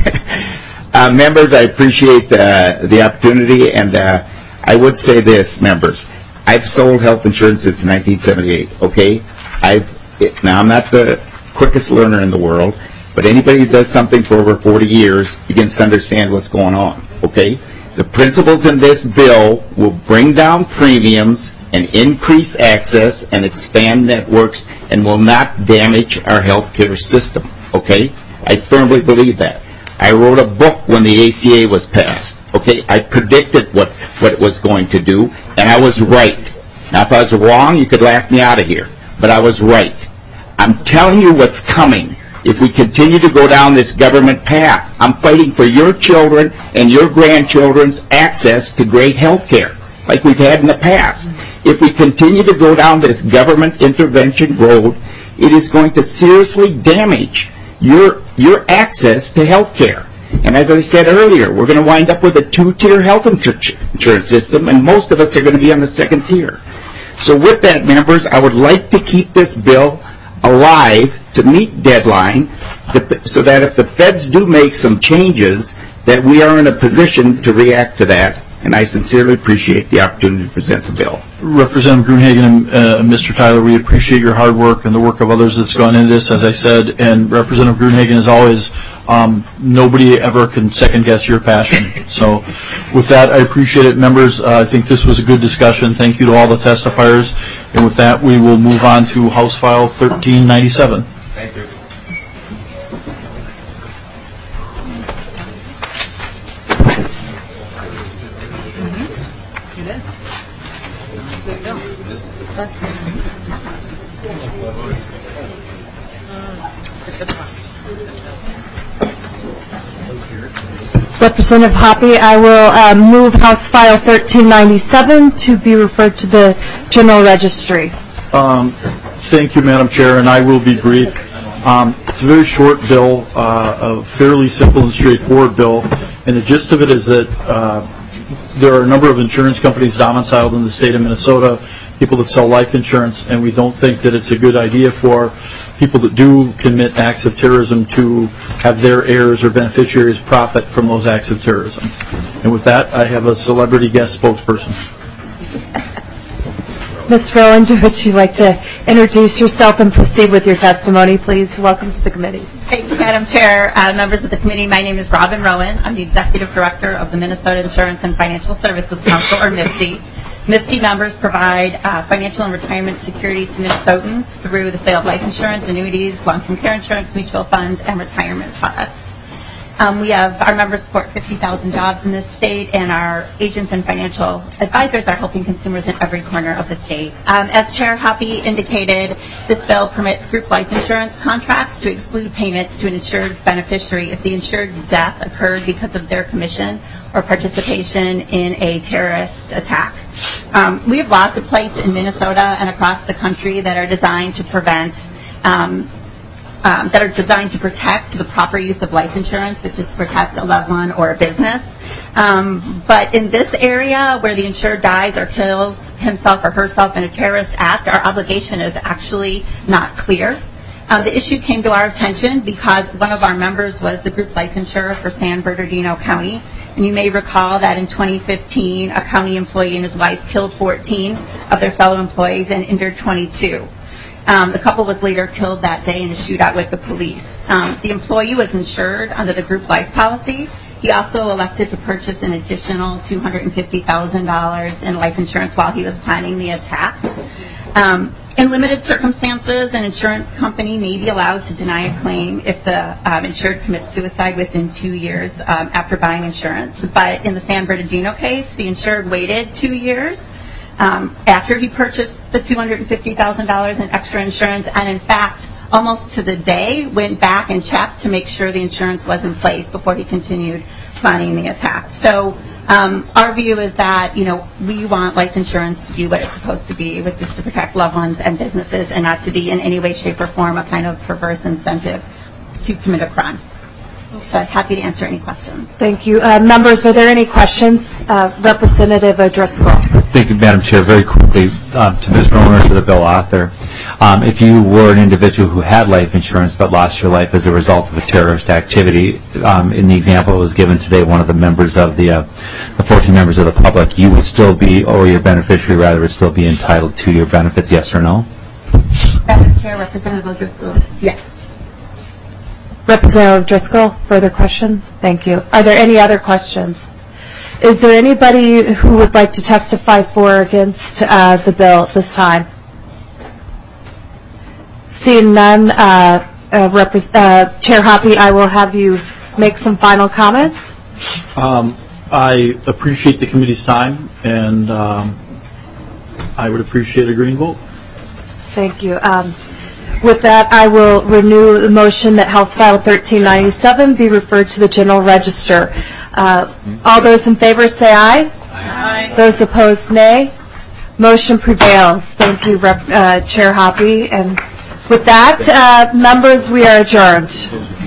uh, members, I appreciate uh, the opportunity, and uh, I would say this, members. I've sold health insurance since nineteen seventy-eight, okay? I've it, now, I'm not the quickest learner in the world, but anybody who does something for over forty years begins to understand what's going on, okay? The principles in this bill will bring down premiums and increase access and expand networks and will not damage our health care system, okay? I firmly believe that. I wrote a book when the A C A was passed. Okay, I predicted what, what it was going to do, and I was right. Now, if I was wrong, you could laugh me out of here, but I was right. I'm telling you what's coming if we continue to go down this government path. I'm fighting for your children and your grandchildren's access to great health care, like we've had in the past. If we continue to go down this government intervention road, it is going to seriously damage your your access to health care. And as I said earlier, we're going to wind up with a two-tier health insurance system, and most of us are going to be on the second tier. So with that, members, I would like to keep this bill alive to meet deadline so that if the feds do make some changes, that we are in a position to react to that. And I sincerely appreciate the opportunity to present the bill. Representative Gruenhagen and uh, Mister Tyler, we appreciate your hard work and the work of others that's gone into this, as I said. And Representative Gruenhagen, as always, um, nobody ever can second-guess your passion. So with that, I appreciate it. Members, uh, I think this was a good discussion. Thank you to all the testifiers. And with that, we will move on to House File thirteen ninety-seven. Thank you. Representative Hoppe, I will uh, move House File thirteen ninety-seven to be referred to the General Registry. Um, thank you, Madam Chair, and I will be brief. Um, it's a very short bill, uh, a fairly simple and straightforward bill, and the gist of it is that uh, there are a number of insurance companies domiciled in the state of Minnesota, people that sell life insurance, and we don't think that it's a good idea for people that do commit acts of terrorism to have their heirs or beneficiaries profit from those acts of terrorism. And with that, I have a celebrity guest spokesperson. Miz Rowland, would you like to introduce yourself and proceed with your testimony, please? Welcome to the committee. Thanks, Madam Chair. Uh, members of the committee, my name is Robin Rowan. I'm the Executive Director of the Minnesota Insurance and Financial Services Council, or M I F C. M I F C members provide uh, financial and retirement security to Minnesotans through the sale of life insurance, annuities, long-term care insurance, mutual funds, and retirement products. Um, we have, our members support fifty thousand jobs in this state, and our agents and financial advisors are helping consumers in every corner of the state. Um, as Chair Hoppe indicated, this bill permits group life insurance contracts to exclude payments to an insured's beneficiary if the insured's death occurred because of their commission or participation in a terrorist attack. Um, we have laws in place in Minnesota and across the country that are designed to prevent um, Um, that are designed to protect the proper use of life insurance, which is to protect a loved one or a business. Um, but in this area where the insured dies or kills himself or herself in a terrorist act, our obligation is actually not clear. Um, the issue came to our attention because one of our members was the group life insurer for San Bernardino County. And you may recall that in twenty fifteen, a county employee and his wife killed fourteen of their fellow employees and injured twenty-two. Um, the couple was later killed that day in a shootout with the police. Um, the employee was insured under the group life policy, He also elected to purchase an additional two hundred fifty thousand dollars in life insurance while he was planning the attack. Um, in limited circumstances, an insurance company may be allowed to deny a claim if the um, insured commits suicide within two years um, after buying insurance. But in the San Bernardino case, the insured waited two years um, after he purchased the two hundred fifty thousand dollars in extra insurance, and in fact, almost to the day, went back and checked to make sure the insurance was in place before he continued planning the attack. So um, our view is that, you know, we want life insurance to be what it's supposed to be, which is to protect loved ones and businesses, and not to be in any way, shape, or form a kind of perverse incentive to commit a crime. So I'm happy to answer any questions. Thank you. Uh, members, are there any questions? Uh, Representative Driscoll. Thank you, Madam Chair. Very quickly, um, to Mister Owner, to the bill author. Um, if you were an individual who had life insurance but lost your life as a result of a terrorist activity, um, in the example that was given today, one of the members of the, uh, the fourteen members of the public, you would still be, or your beneficiary rather, would still be entitled to your benefits, yes or no? Madam Chair, Representative Driscoll. Yes. Representative Driscoll, further questions? Thank you. Are there any other questions? Is there anybody who would like to testify for or against uh, the bill at this time? Seeing none, uh, uh, Repres- uh, Chair Hoppe, I will have you make some final comments. Um, I appreciate the committee's time, and um, I would appreciate a green vote. Thank you. Um, with that, I will renew the motion that House File thirteen ninety-seven be referred to the General Register. Uh, all those in favor say aye. Aye. Those opposed, nay. Motion prevails. Thank you, Rep- uh, Chair Hoppe. And with that, uh, members, we are adjourned.